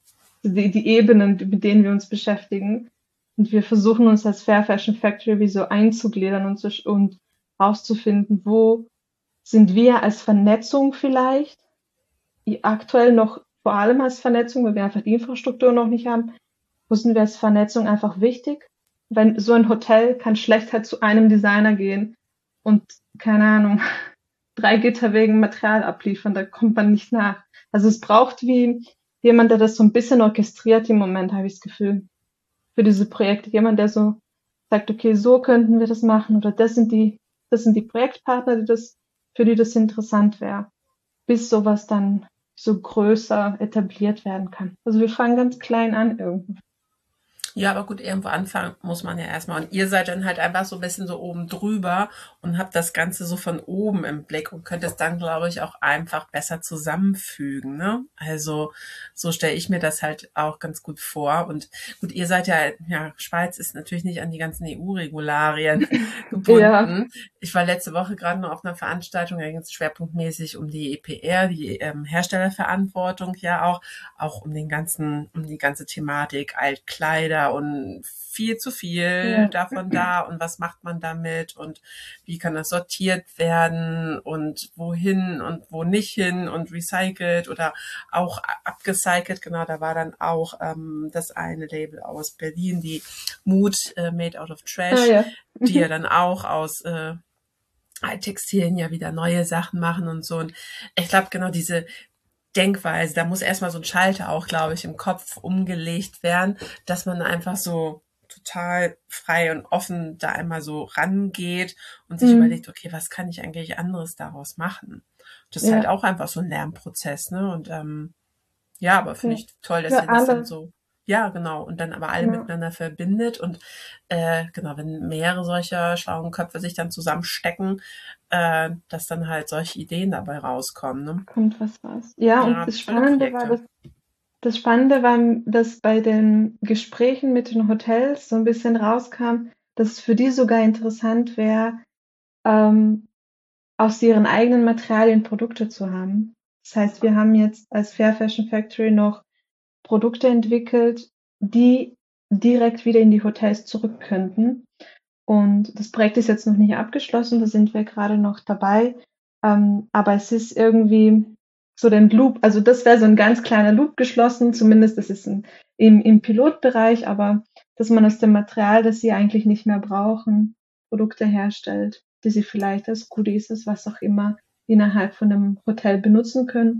Ebenen, mit denen wir uns beschäftigen. Und wir versuchen uns als Fair Fashion Factory wie so einzugliedern und rauszufinden, wo sind wir als Vernetzung vielleicht, aktuell noch vor allem als Vernetzung, weil wir einfach die Infrastruktur noch nicht haben, wo sind wir als Vernetzung einfach wichtig? Wenn so ein Hotel kann schlecht halt zu einem Designer gehen und, keine Ahnung, 3 Gitter wegen Material abliefern, da kommt man nicht nach. Also es braucht wie jemand, der das so ein bisschen orchestriert im Moment, habe ich das Gefühl, für diese Projekte. Jemand, der so sagt, okay, so könnten wir das machen oder das sind die Projektpartner, für die das interessant wäre, bis sowas dann so größer etabliert werden kann. Also wir fangen ganz klein an irgendwie. Ja, aber gut, irgendwo anfangen muss man ja erstmal. Und ihr seid dann halt einfach so ein bisschen so oben drüber und habt das Ganze so von oben im Blick und könnt es dann, glaube ich, auch einfach besser zusammenfügen, ne? Also so stelle ich mir das halt auch ganz gut vor. Und gut, ihr seid ja, Schweiz ist natürlich nicht an die ganzen EU-Regularien gebunden. Ja. Ich war letzte Woche gerade noch auf einer Veranstaltung, da ging es schwerpunktmäßig um die EPR, die Herstellerverantwortung ja auch um die ganze Thematik Altkleider und viel zu viel davon da und was macht man damit und wie kann das sortiert werden und wohin und wo nicht hin und recycelt oder auch abgecycelt. Genau, da war dann auch das eine Label aus Berlin, die Mood Made Out of Trash, die ja dann auch aus Textilien ja wieder neue Sachen machen und so. Und ich glaube, genau diese Denkweise, da muss erstmal so ein Schalter auch, glaube ich, im Kopf umgelegt werden, dass man einfach so total frei und offen da einmal so rangeht und sich überlegt, okay, was kann ich eigentlich anderes daraus machen? Das ist halt auch einfach so ein Lernprozess, ne? Und aber finde ich toll, dass ihr das dann so, ja, genau, und dann aber alle miteinander verbindet und genau, wenn mehrere solcher schlauen Köpfe sich dann zusammenstecken, dass dann halt solche Ideen dabei rauskommen. Ne? Kommt was raus. Ja, und das Spannende war, dass bei den Gesprächen mit den Hotels so ein bisschen rauskam, dass es für die sogar interessant wäre, aus ihren eigenen Materialien Produkte zu haben. Das heißt, wir haben jetzt als Fair Fashion Factory noch Produkte entwickelt, die direkt wieder in die Hotels zurück könnten. Und das Projekt ist jetzt noch nicht abgeschlossen, da sind wir gerade noch dabei. Aber es ist irgendwie so den Loop, also das wäre so ein ganz kleiner Loop geschlossen, zumindest das ist im Pilotbereich, aber dass man aus dem Material, das sie eigentlich nicht mehr brauchen, Produkte herstellt, die sie vielleicht als Goodies, als was auch immer, innerhalb von einem Hotel benutzen können.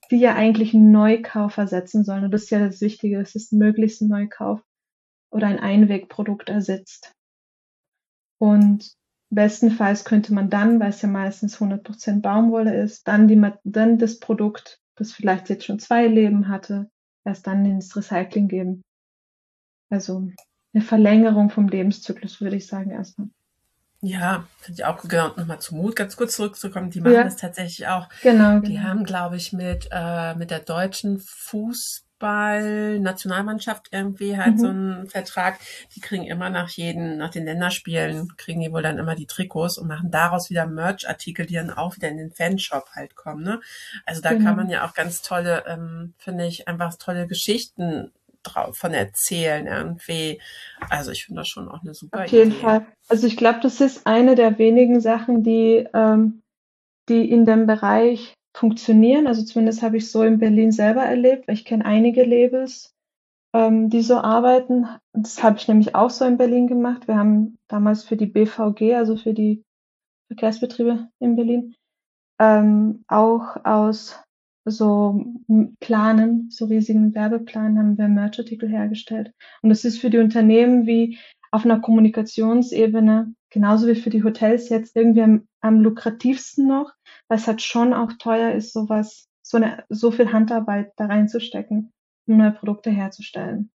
die ja eigentlich einen Neukauf ersetzen sollen. Und das ist ja das Wichtige, dass es möglichst ein Neukauf oder ein Einwegprodukt ersetzt. Und bestenfalls könnte man dann, weil es ja meistens 100% Baumwolle ist, dann das Produkt, das vielleicht jetzt schon 2 Leben hatte, erst dann ins Recycling geben. Also eine Verlängerung vom Lebenszyklus, würde ich sagen, erstmal. Ja, finde ich auch gut. Genau, nochmal zu Mut ganz kurz zurückzukommen. Die machen Ja, das tatsächlich auch. genau, Die genau. haben, glaube ich, mit der deutschen Fußball-Nationalmannschaft irgendwie halt so Mhm, einen Vertrag. Die kriegen immer nach den Länderspielen, kriegen die wohl dann immer die Trikots und machen daraus wieder Merch-Artikel, die dann auch wieder in den Fanshop halt kommen. Ne? Also da kann man genau. ja auch ganz tolle, finde ich, einfach tolle Geschichten von erzählen irgendwie. Also ich finde das schon auch eine super Auf jeden Idee. Fall. Also ich glaube, das ist eine der wenigen Sachen, die in dem Bereich funktionieren. Also zumindest habe ich so in Berlin selber erlebt, weil ich kenne einige Labels, die so arbeiten. Das habe ich nämlich auch so in Berlin gemacht. Wir haben damals für die BVG, also für die Verkehrsbetriebe in Berlin, auch aus so Planen, so riesigen Werbeplanen haben wir Merchartikel hergestellt. Und das ist für die Unternehmen wie auf einer Kommunikationsebene, genauso wie für die Hotels jetzt irgendwie am lukrativsten noch, weil es halt schon auch teuer ist, so viel Handarbeit da reinzustecken, um neue Produkte herzustellen.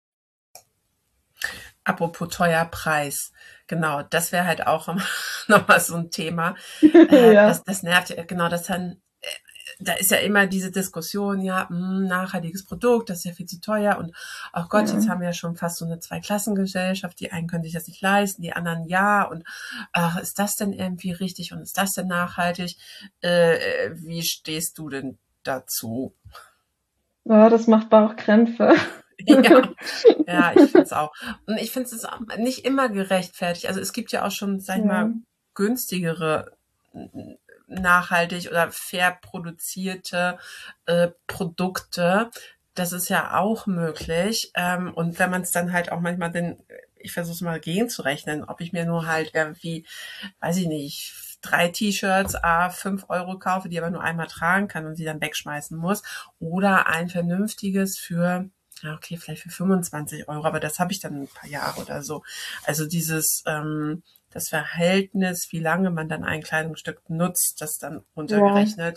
Apropos teuer Preis. Genau, das wäre halt auch nochmal so ein Thema. Ja, Das nervt ja, genau, das dann, da ist ja immer diese Diskussion, ja, nachhaltiges Produkt, das ist ja viel zu teuer und oh Gott, ja. jetzt haben wir ja schon fast so eine Zweiklassengesellschaft, die einen können sich das nicht leisten, die anderen ja und ach, ist das denn irgendwie richtig und ist das denn nachhaltig? Wie stehst du denn dazu? Ja, das macht Bauchkrämpfe. Ja, ja, ich finde es auch. Und ich finde es auch nicht immer gerechtfertigt. Also es gibt ja auch schon, sag ich Ja, mal, günstigere, nachhaltig oder fair produzierte Produkte. Das ist ja auch möglich. Und wenn man es dann halt auch manchmal ich versuche es mal gegenzurechnen, ob ich mir nur halt irgendwie, weiß ich nicht, 3 T-Shirts à 5 Euro kaufe, die aber nur einmal tragen kann und sie dann wegschmeißen muss, oder ein vernünftiges für, ja, okay, vielleicht für 25 Euro, aber das habe ich dann ein paar Jahre oder so. Also das Verhältnis, wie lange man dann ein Kleidungsstück nutzt, das dann ja. runtergerechnet.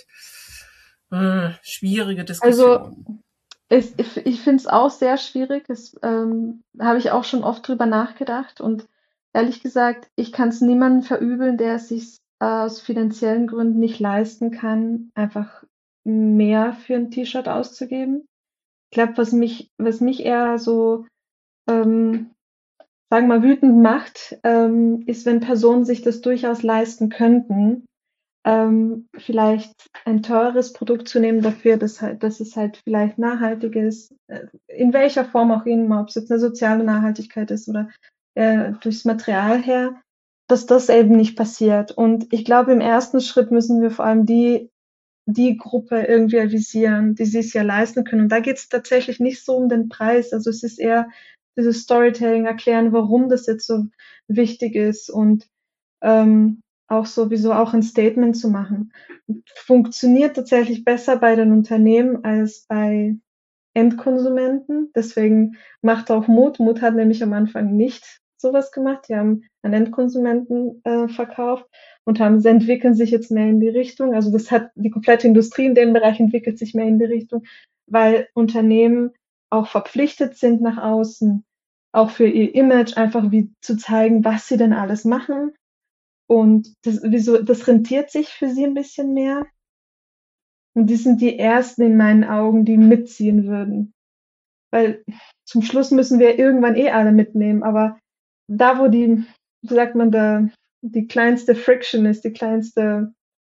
Schwierige Also Diskussion. ich finde es auch sehr schwierig. Das habe ich auch schon oft drüber nachgedacht. Und ehrlich gesagt, ich kann es niemandem verübeln, der es sich aus finanziellen Gründen nicht leisten kann, einfach mehr für ein T-Shirt auszugeben. Ich glaube, was mich eher so, ähm, sagen wir mal, wütend macht, ist, wenn Personen sich das durchaus leisten könnten, vielleicht ein teures Produkt zu nehmen dafür, dass es halt vielleicht nachhaltig ist, in welcher Form auch immer, ob es jetzt eine soziale Nachhaltigkeit ist oder durchs Material her, dass das eben nicht passiert. Und ich glaube, im ersten Schritt müssen wir vor allem die Gruppe irgendwie visieren, die sich es ja leisten können. Und da geht es tatsächlich nicht so um den Preis. Also es ist eher dieses Storytelling, erklären, warum das jetzt so wichtig ist und auch sowieso auch ein Statement zu machen. Funktioniert tatsächlich besser bei den Unternehmen als bei Endkonsumenten. Deswegen macht auch Mut. Mut hat nämlich am Anfang nicht sowas gemacht. Die haben an Endkonsumenten verkauft und sie entwickeln sich jetzt mehr in die Richtung. Also das hat die komplette Industrie in dem Bereich entwickelt sich mehr in die Richtung, weil Unternehmen auch verpflichtet sind nach außen, auch für ihr Image einfach wie zu zeigen, was sie denn alles machen. Und das rentiert sich für sie ein bisschen mehr. Und die sind die ersten in meinen Augen, die mitziehen würden. Weil zum Schluss müssen wir irgendwann eh alle mitnehmen. Aber da, wo wie sagt man da, die kleinste Friction ist, die kleinste,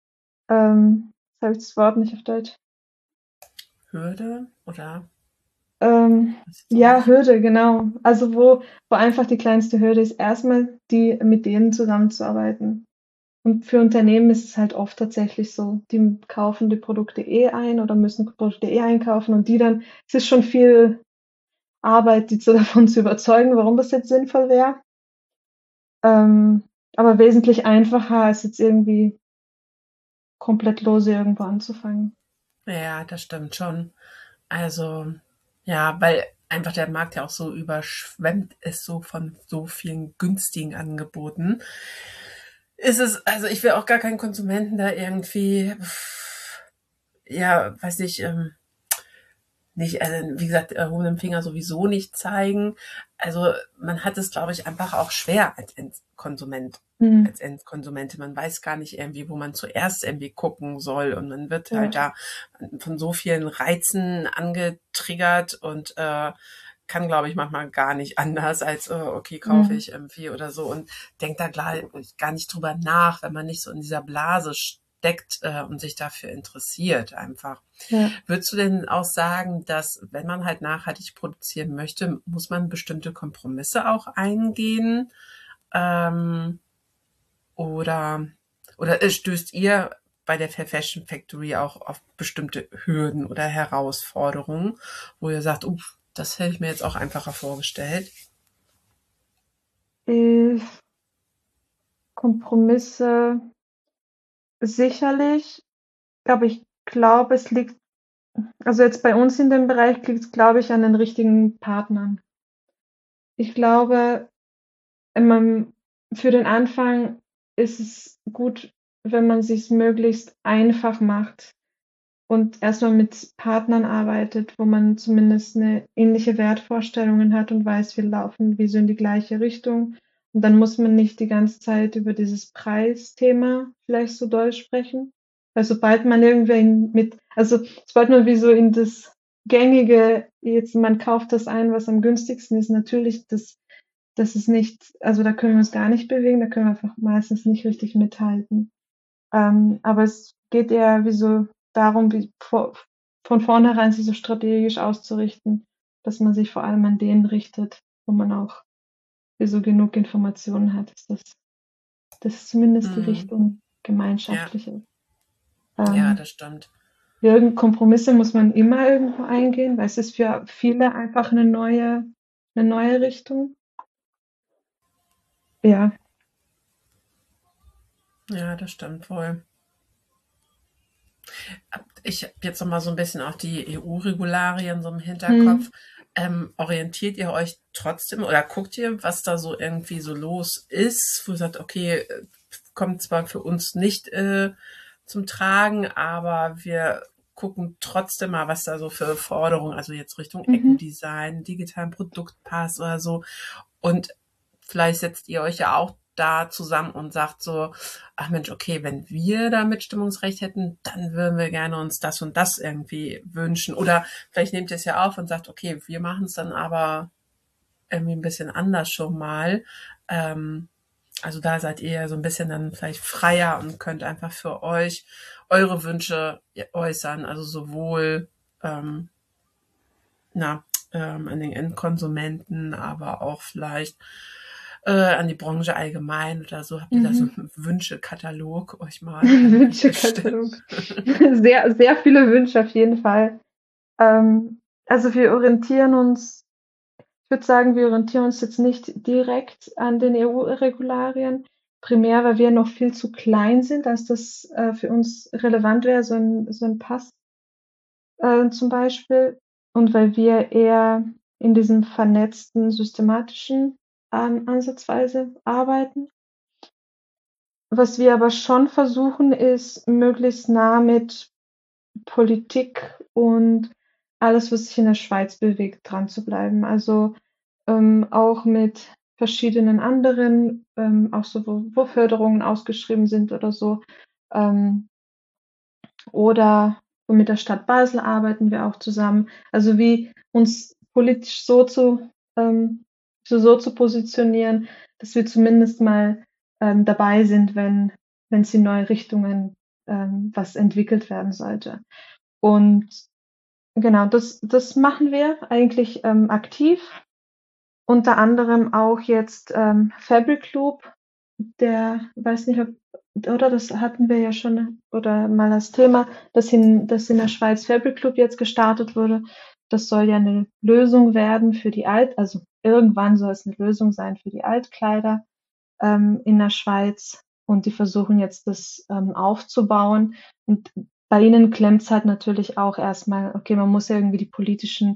jetzt habe ich das Wort nicht auf Deutsch. Hürde oder weiß jetzt auch Ja, nicht. Hürde, genau. Also wo einfach die kleinste Hürde ist, erstmal mit denen zusammenzuarbeiten. Und für Unternehmen ist es halt oft tatsächlich so, die kaufen die Produkte eh ein oder müssen Produkte eh einkaufen und es ist schon viel Arbeit, die davon zu überzeugen, warum das jetzt sinnvoll wäre. Ähm, aber wesentlich einfacher, als jetzt irgendwie komplett lose irgendwo anzufangen. Ja, das stimmt schon. Also, ja, weil einfach der Markt ja auch so überschwemmt ist, so von so vielen günstigen Angeboten. Ist es, also ich will auch gar keinen Konsumenten da irgendwie, ja, weiß nicht, nicht, also wie gesagt, erhobenen Finger sowieso nicht zeigen. Also man hat es, glaube ich, einfach auch schwer als Endkonsument, Mhm. als Endkonsumentin. Man weiß gar nicht irgendwie, wo man zuerst irgendwie gucken soll. Und man wird halt Ja. da von so vielen Reizen angetriggert und kann, glaube ich, manchmal gar nicht anders als, okay, kaufe Mhm. ich irgendwie oder so und denkt da gar nicht drüber nach, wenn man nicht so in dieser Blase steckt und sich dafür interessiert einfach. Ja. Würdest du denn auch sagen, dass wenn man halt nachhaltig produzieren möchte, muss man bestimmte Kompromisse auch eingehen? Ähm, oder stößt ihr bei der Fair Fashion Factory auch auf bestimmte Hürden oder Herausforderungen, wo ihr sagt, das hätte ich mir jetzt auch einfacher vorgestellt? Äh, Kompromisse sicherlich, aber ich glaube, es liegt, also jetzt bei uns in dem Bereich liegt es, glaube ich, an den richtigen Partnern. Ich glaube, man, für den Anfang ist es gut, wenn man sich möglichst einfach macht und erstmal mit Partnern arbeitet, wo man zumindest eine ähnliche Wertvorstellungen hat und weiß, wir laufen wie so in die gleiche Richtung. Und dann muss man nicht die ganze Zeit über dieses Preisthema vielleicht so doll sprechen. Weil sobald man irgendwen also sobald man wie so in das gängige, jetzt man kauft das ein, was am günstigsten ist, natürlich, das ist nicht, also da können wir uns gar nicht bewegen, da können wir einfach meistens nicht richtig mithalten. Aber es geht eher wie so darum, von vornherein sich so strategisch auszurichten, dass man sich vor allem an denen richtet, wo man auch wie so genug Informationen hat, das ist zumindest die Hm, Richtung ja, gemeinschaftliche. ja, Ähm, das stimmt. Kompromisse muss man immer irgendwo eingehen, weil es ist für viele einfach eine neue Richtung. Ja. Ja, das stimmt wohl. Ich habe jetzt noch mal so ein bisschen auch die EU-Regularien so im Hinterkopf. Hm. Orientiert ihr euch trotzdem oder guckt ihr, was da so irgendwie so los ist, wo ihr sagt, okay, kommt zwar für uns nicht zum Tragen, aber wir gucken trotzdem mal, was da so für Forderungen, also jetzt Richtung Mhm. Eco-Design, digitalen Produktpass oder so. Und vielleicht setzt ihr euch ja auch da zusammen und sagt so, ach Mensch, okay, wenn wir da Mitstimmungsrecht hätten, dann würden wir gerne uns das und das irgendwie wünschen. Oder vielleicht nehmt ihr es ja auf und sagt, okay, wir machen es dann aber irgendwie ein bisschen anders schon mal. Ähm, also da seid ihr ja so ein bisschen dann vielleicht freier und könnt einfach für euch eure Wünsche äußern. Also sowohl ähm, na, an den Endkonsumenten, aber auch vielleicht an die Branche allgemein oder so. Habt ihr da so Mhm. einen Wünschekatalog euch mal irgendwie erstellt? Wünschekatalog. Sehr, sehr viele Wünsche auf jeden Fall. Also wir orientieren uns, ich würde sagen, wir orientieren uns jetzt nicht direkt an den EU-Regularien, primär, weil wir noch viel zu klein sind, dass das für uns relevant wäre, so ein Pass zum Beispiel, und weil wir eher in diesem vernetzten, systematischen Ansatzweise arbeiten. Was wir aber schon versuchen, ist, möglichst nah mit Politik und alles, was sich in der Schweiz bewegt, dran zu bleiben. Also auch mit verschiedenen anderen, auch so, wo Förderungen ausgeschrieben sind oder so. Ähm, oder mit der Stadt Basel arbeiten wir auch zusammen. Also wie uns politisch so zu positionieren, dass wir zumindest mal dabei sind, wenn es in neue Richtungen was entwickelt werden sollte. Und genau, das machen wir eigentlich aktiv. Unter anderem auch jetzt Fabric Loop, der, weiß nicht, ob, oder das hatten wir ja schon, oder mal als Thema, dass in der Schweiz Fabric Loop jetzt gestartet wurde. Das soll ja eine Lösung werden für die also irgendwann soll es eine Lösung sein für die Altkleider in der Schweiz. Und die versuchen jetzt das aufzubauen. Und bei ihnen klemmt es halt natürlich auch erstmal, okay, man muss ja irgendwie die politischen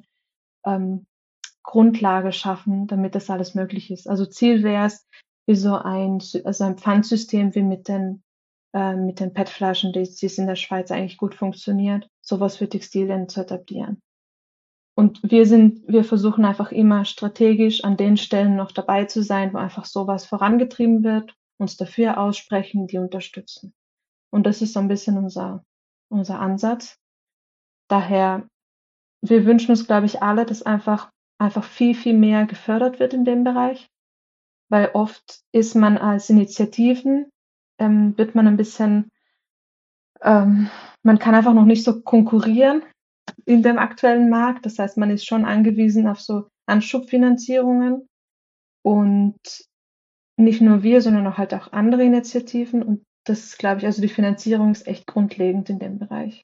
Grundlage schaffen, damit das alles möglich ist. Also Ziel wäre es, wie so ein Pfandsystem wie mit den PET-Flaschen, die es in der Schweiz eigentlich gut funktioniert, sowas für Textilien zu etablieren. Und wir versuchen einfach immer strategisch an den Stellen noch dabei zu sein, wo einfach sowas vorangetrieben wird, uns dafür aussprechen, die unterstützen. Und das ist so ein bisschen unser Ansatz. Daher, wir wünschen uns, glaube ich, alle, dass einfach viel, viel mehr gefördert wird in dem Bereich, weil oft ist man als Initiativen, wird man ein bisschen, man kann einfach noch nicht so konkurrieren in dem aktuellen Markt. Das heißt, man ist schon angewiesen auf so Anschubfinanzierungen und nicht nur wir, sondern auch halt auch andere Initiativen. Und das ist, glaube ich, also die Finanzierung ist echt grundlegend in dem Bereich.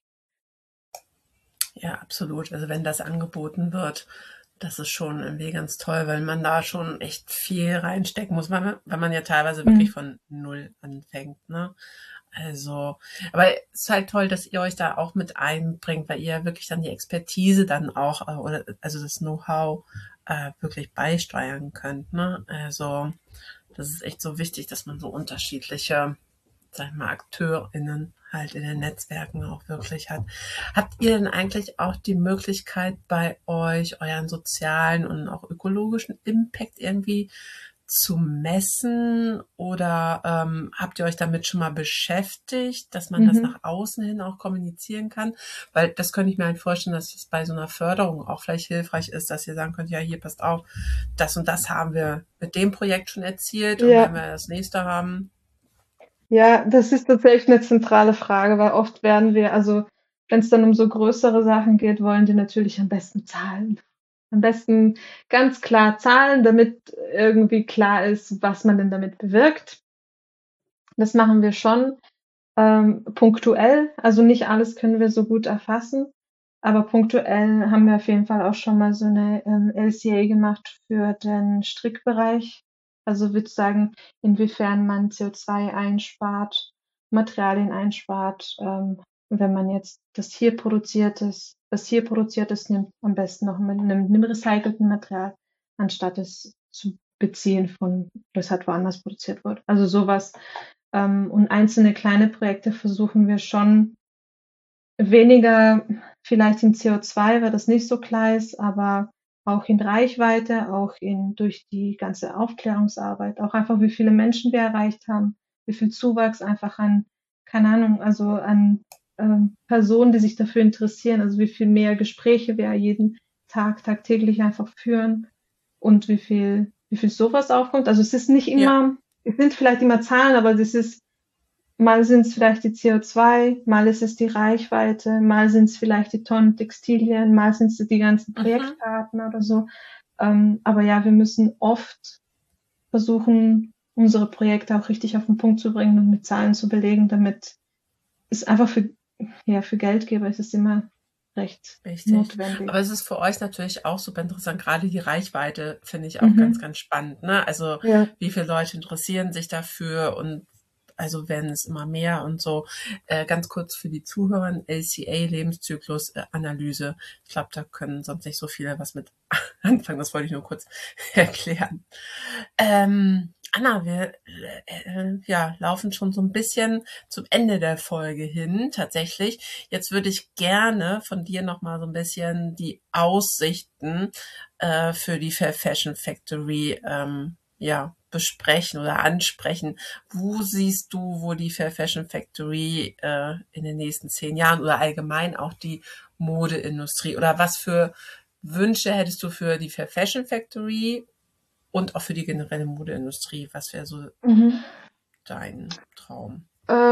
Ja, absolut. Also wenn das angeboten wird, das ist schon irgendwie ganz toll, weil man da schon echt viel reinstecken muss, weil man ja teilweise wirklich von Null anfängt, ne? Also, aber es ist halt toll, dass ihr euch da auch mit einbringt, weil ihr wirklich dann die Expertise dann auch, oder also das Know-how wirklich beisteuern könnt, ne? Also, das ist echt so wichtig, dass man so unterschiedliche, sag ich mal, AkteurInnen halt in den Netzwerken auch wirklich hat. Habt ihr denn eigentlich auch die Möglichkeit, bei euch euren sozialen und auch ökologischen Impact irgendwie zu messen oder habt ihr euch damit schon mal beschäftigt, dass man das nach außen hin auch kommunizieren kann? Weil das könnte ich mir halt vorstellen, dass es bei so einer Förderung auch vielleicht hilfreich ist, dass ihr sagen könnt, ja, hier passt auf, das und das haben wir mit dem Projekt schon erzielt und wenn wir das nächste haben. Ja, das ist tatsächlich eine zentrale Frage, weil oft werden wir, also wenn es dann um so größere Sachen geht, wollen die natürlich am besten Zahlen. Am besten ganz klar Zahlen, damit irgendwie klar ist, was man denn damit bewirkt. Das machen wir schon punktuell. Also nicht alles können wir so gut erfassen, aber punktuell haben wir auf jeden Fall auch schon mal so eine LCA gemacht für den Strickbereich. Also würde sagen, inwiefern man CO2 einspart, Materialien einspart, wenn man jetzt das hier produziert ist, nimmt am besten noch mit einem recycelten Material, anstatt es zu beziehen von, das hat woanders produziert wurde. Also sowas. Und einzelne kleine Projekte versuchen wir schon weniger vielleicht in CO2, weil das nicht so klar ist, aber auch in Reichweite, auch durch die ganze Aufklärungsarbeit, auch einfach wie viele Menschen wir erreicht haben, wie viel Zuwachs einfach an, keine Ahnung, also an Personen, die sich dafür interessieren, also wie viel mehr Gespräche wir jeden Tag, tagtäglich einfach führen und wie viel sowas aufkommt. Also es ist nicht immer, es sind vielleicht immer Zahlen, aber es ist, mal sind es vielleicht die CO2, mal ist es die Reichweite, mal sind es vielleicht die Tonnen Textilien, mal sind es die ganzen Projektpartner oder so. Aber ja, wir müssen oft versuchen, unsere Projekte auch richtig auf den Punkt zu bringen und mit Zahlen zu belegen, damit es einfach für Geldgeber ist es immer recht notwendig. Aber es ist für euch natürlich auch super interessant. Gerade die Reichweite finde ich auch ganz, ganz spannend, ne? Also, wie viele Leute interessieren sich dafür und also werden es immer mehr und so. Ganz kurz für die Zuhörer, LCA, Lebenszyklusanalyse. Ich glaube, da können sonst nicht so viele was mit anfangen. Das wollte ich nur kurz erklären. Anna, wir laufen schon so ein bisschen zum Ende der Folge hin, tatsächlich. Jetzt würde ich gerne von dir noch mal so ein bisschen die Aussichten für die Fair Fashion Factory besprechen oder ansprechen. Wo siehst du, wo die Fair Fashion Factory in den nächsten 10 Jahren oder allgemein auch die Modeindustrie oder was für Wünsche hättest du für die Fair Fashion Factory und auch für die generelle Modeindustrie? Was wäre so dein Traum?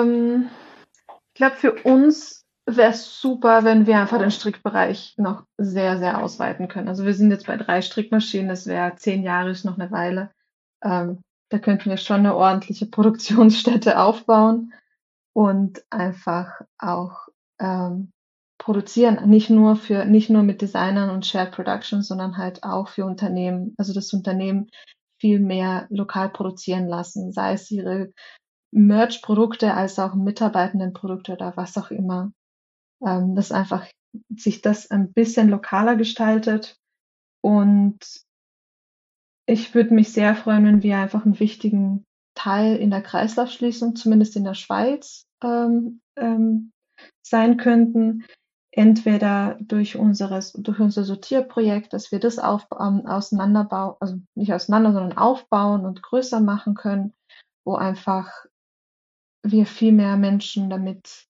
Ich glaube, für uns wäre es super, wenn wir einfach den Strickbereich noch sehr, sehr ausweiten können. Also wir sind jetzt bei 3 Strickmaschinen, das wäre 10 Jahre, ist noch eine Weile. Da könnten wir schon eine ordentliche Produktionsstätte aufbauen und einfach auch produzieren, nicht nur mit Designern und Shared Production, sondern halt auch für Unternehmen, also das Unternehmen viel mehr lokal produzieren lassen, sei es ihre Merch-Produkte als auch Mitarbeitendenprodukte oder was auch immer. dass einfach sich das ein bisschen lokaler gestaltet. Und ich würde mich sehr freuen, wenn wir einfach einen wichtigen Teil in der Kreislaufschließung, zumindest in der Schweiz, sein könnten. Entweder durch unser Sortierprojekt, dass wir das auseinanderbauen, also nicht auseinander, sondern aufbauen und größer machen können, wo einfach wir viel mehr Menschen damit,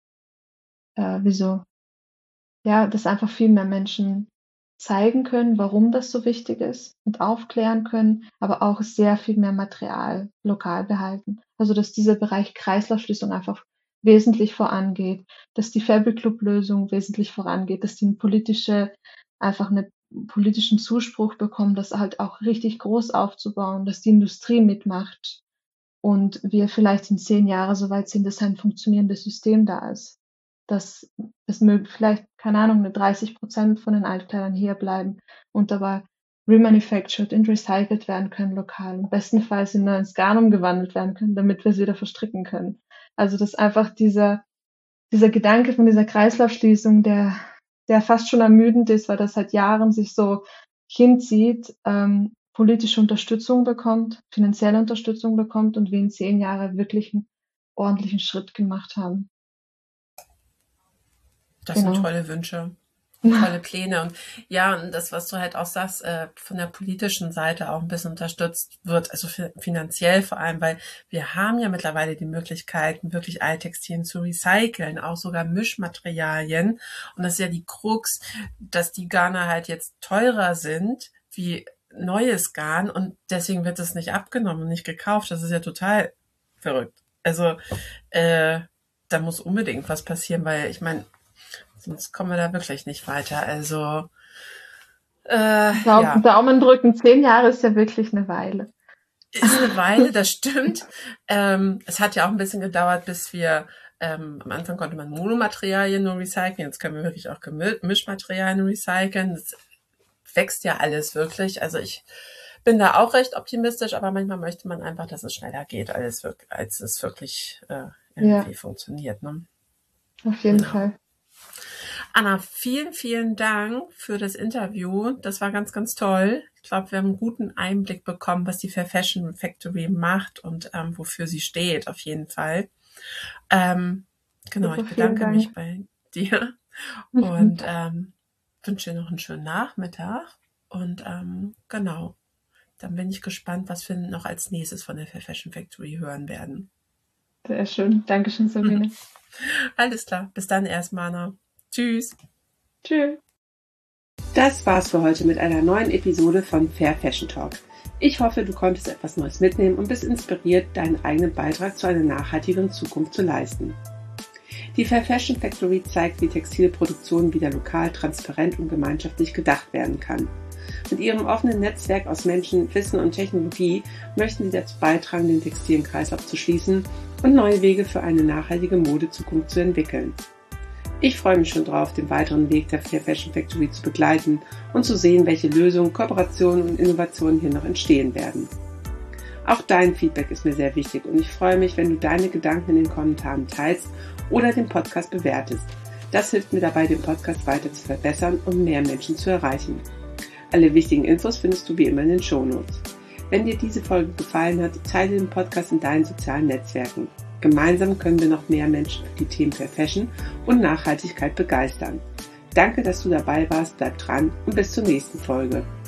dass einfach viel mehr Menschen zeigen können, warum das so wichtig ist und aufklären können, aber auch sehr viel mehr Material lokal behalten. Also dass dieser Bereich Kreislaufschließung einfach wesentlich vorangeht, dass die Fabric Club Lösung wesentlich vorangeht, dass die einen politischen Zuspruch bekommen, das halt auch richtig groß aufzubauen, dass die Industrie mitmacht und wir vielleicht in 10 Jahren so weit sind, dass ein funktionierendes System da ist. Dass es vielleicht, keine Ahnung, 30% von den Altkleidern hier bleiben und dabei remanufactured und recycelt werden können lokal. Und bestenfalls in neues Garn umgewandelt werden können, damit wir es wieder verstricken können. Also dass einfach dieser Gedanke von dieser Kreislaufschließung, der fast schon ermüdend ist, weil das seit Jahren sich so hinzieht, politische Unterstützung bekommt, finanzielle Unterstützung bekommt und wir in 10 Jahren wirklich einen ordentlichen Schritt gemacht haben. Das sind tolle Wünsche, tolle Pläne. Und ja, und das, was du halt auch sagst, von der politischen Seite auch ein bisschen unterstützt wird, also finanziell vor allem, weil wir haben ja mittlerweile die Möglichkeiten, wirklich Alttextilien zu recyceln, auch sogar Mischmaterialien. Und das ist ja die Krux, dass die Garne halt jetzt teurer sind wie neues Garn und deswegen wird es nicht abgenommen und nicht gekauft. Das ist ja total verrückt. Also da muss unbedingt was passieren, weil ich meine, sonst kommen wir da wirklich nicht weiter. Also Daumen drücken, 10 Jahre ist ja wirklich eine Weile. Ist eine Weile, das stimmt. Es hat ja auch ein bisschen gedauert, bis wir am Anfang konnte man Monomaterialien nur recyceln. Jetzt können wir wirklich auch Mischmaterialien recyceln. Das wächst ja alles wirklich. Also ich bin da auch recht optimistisch, aber manchmal möchte man einfach, dass es schneller geht, als es wirklich irgendwie funktioniert. Ne? Auf jeden Fall. Anna, vielen, vielen Dank für das Interview. Das war ganz, ganz toll. Ich glaube, wir haben einen guten Einblick bekommen, was die Fair Fashion Factory macht und wofür sie steht, auf jeden Fall. Genau, ich bedanke mich bei dir und wünsche dir noch einen schönen Nachmittag. Und genau, dann bin ich gespannt, was wir noch als nächstes von der Fair Fashion Factory hören werden. Sehr schön. Dankeschön, Sabine. Alles klar. Bis dann erstmal, Anna. Tschüss. Tschüss. Das war's für heute mit einer neuen Episode von Fair Fashion Talk. Ich hoffe, du konntest etwas Neues mitnehmen und bist inspiriert, deinen eigenen Beitrag zu einer nachhaltigeren Zukunft zu leisten. Die Fair Fashion Factory zeigt, wie textile Produktion wieder lokal, transparent und gemeinschaftlich gedacht werden kann. Mit ihrem offenen Netzwerk aus Menschen, Wissen und Technologie möchten sie dazu beitragen, den textilen Kreislauf zu schließen und neue Wege für eine nachhaltige Modezukunft zu entwickeln. Ich freue mich schon drauf, den weiteren Weg der Fair Fashion Factory zu begleiten und zu sehen, welche Lösungen, Kooperationen und Innovationen hier noch entstehen werden. Auch dein Feedback ist mir sehr wichtig und ich freue mich, wenn du deine Gedanken in den Kommentaren teilst oder den Podcast bewertest. Das hilft mir dabei, den Podcast weiter zu verbessern und mehr Menschen zu erreichen. Alle wichtigen Infos findest du wie immer in den Shownotes. Wenn dir diese Folge gefallen hat, teile den Podcast in deinen sozialen Netzwerken. Gemeinsam können wir noch mehr Menschen für die Themen Fair Fashion und Nachhaltigkeit begeistern. Danke, dass du dabei warst, bleib dran und bis zur nächsten Folge.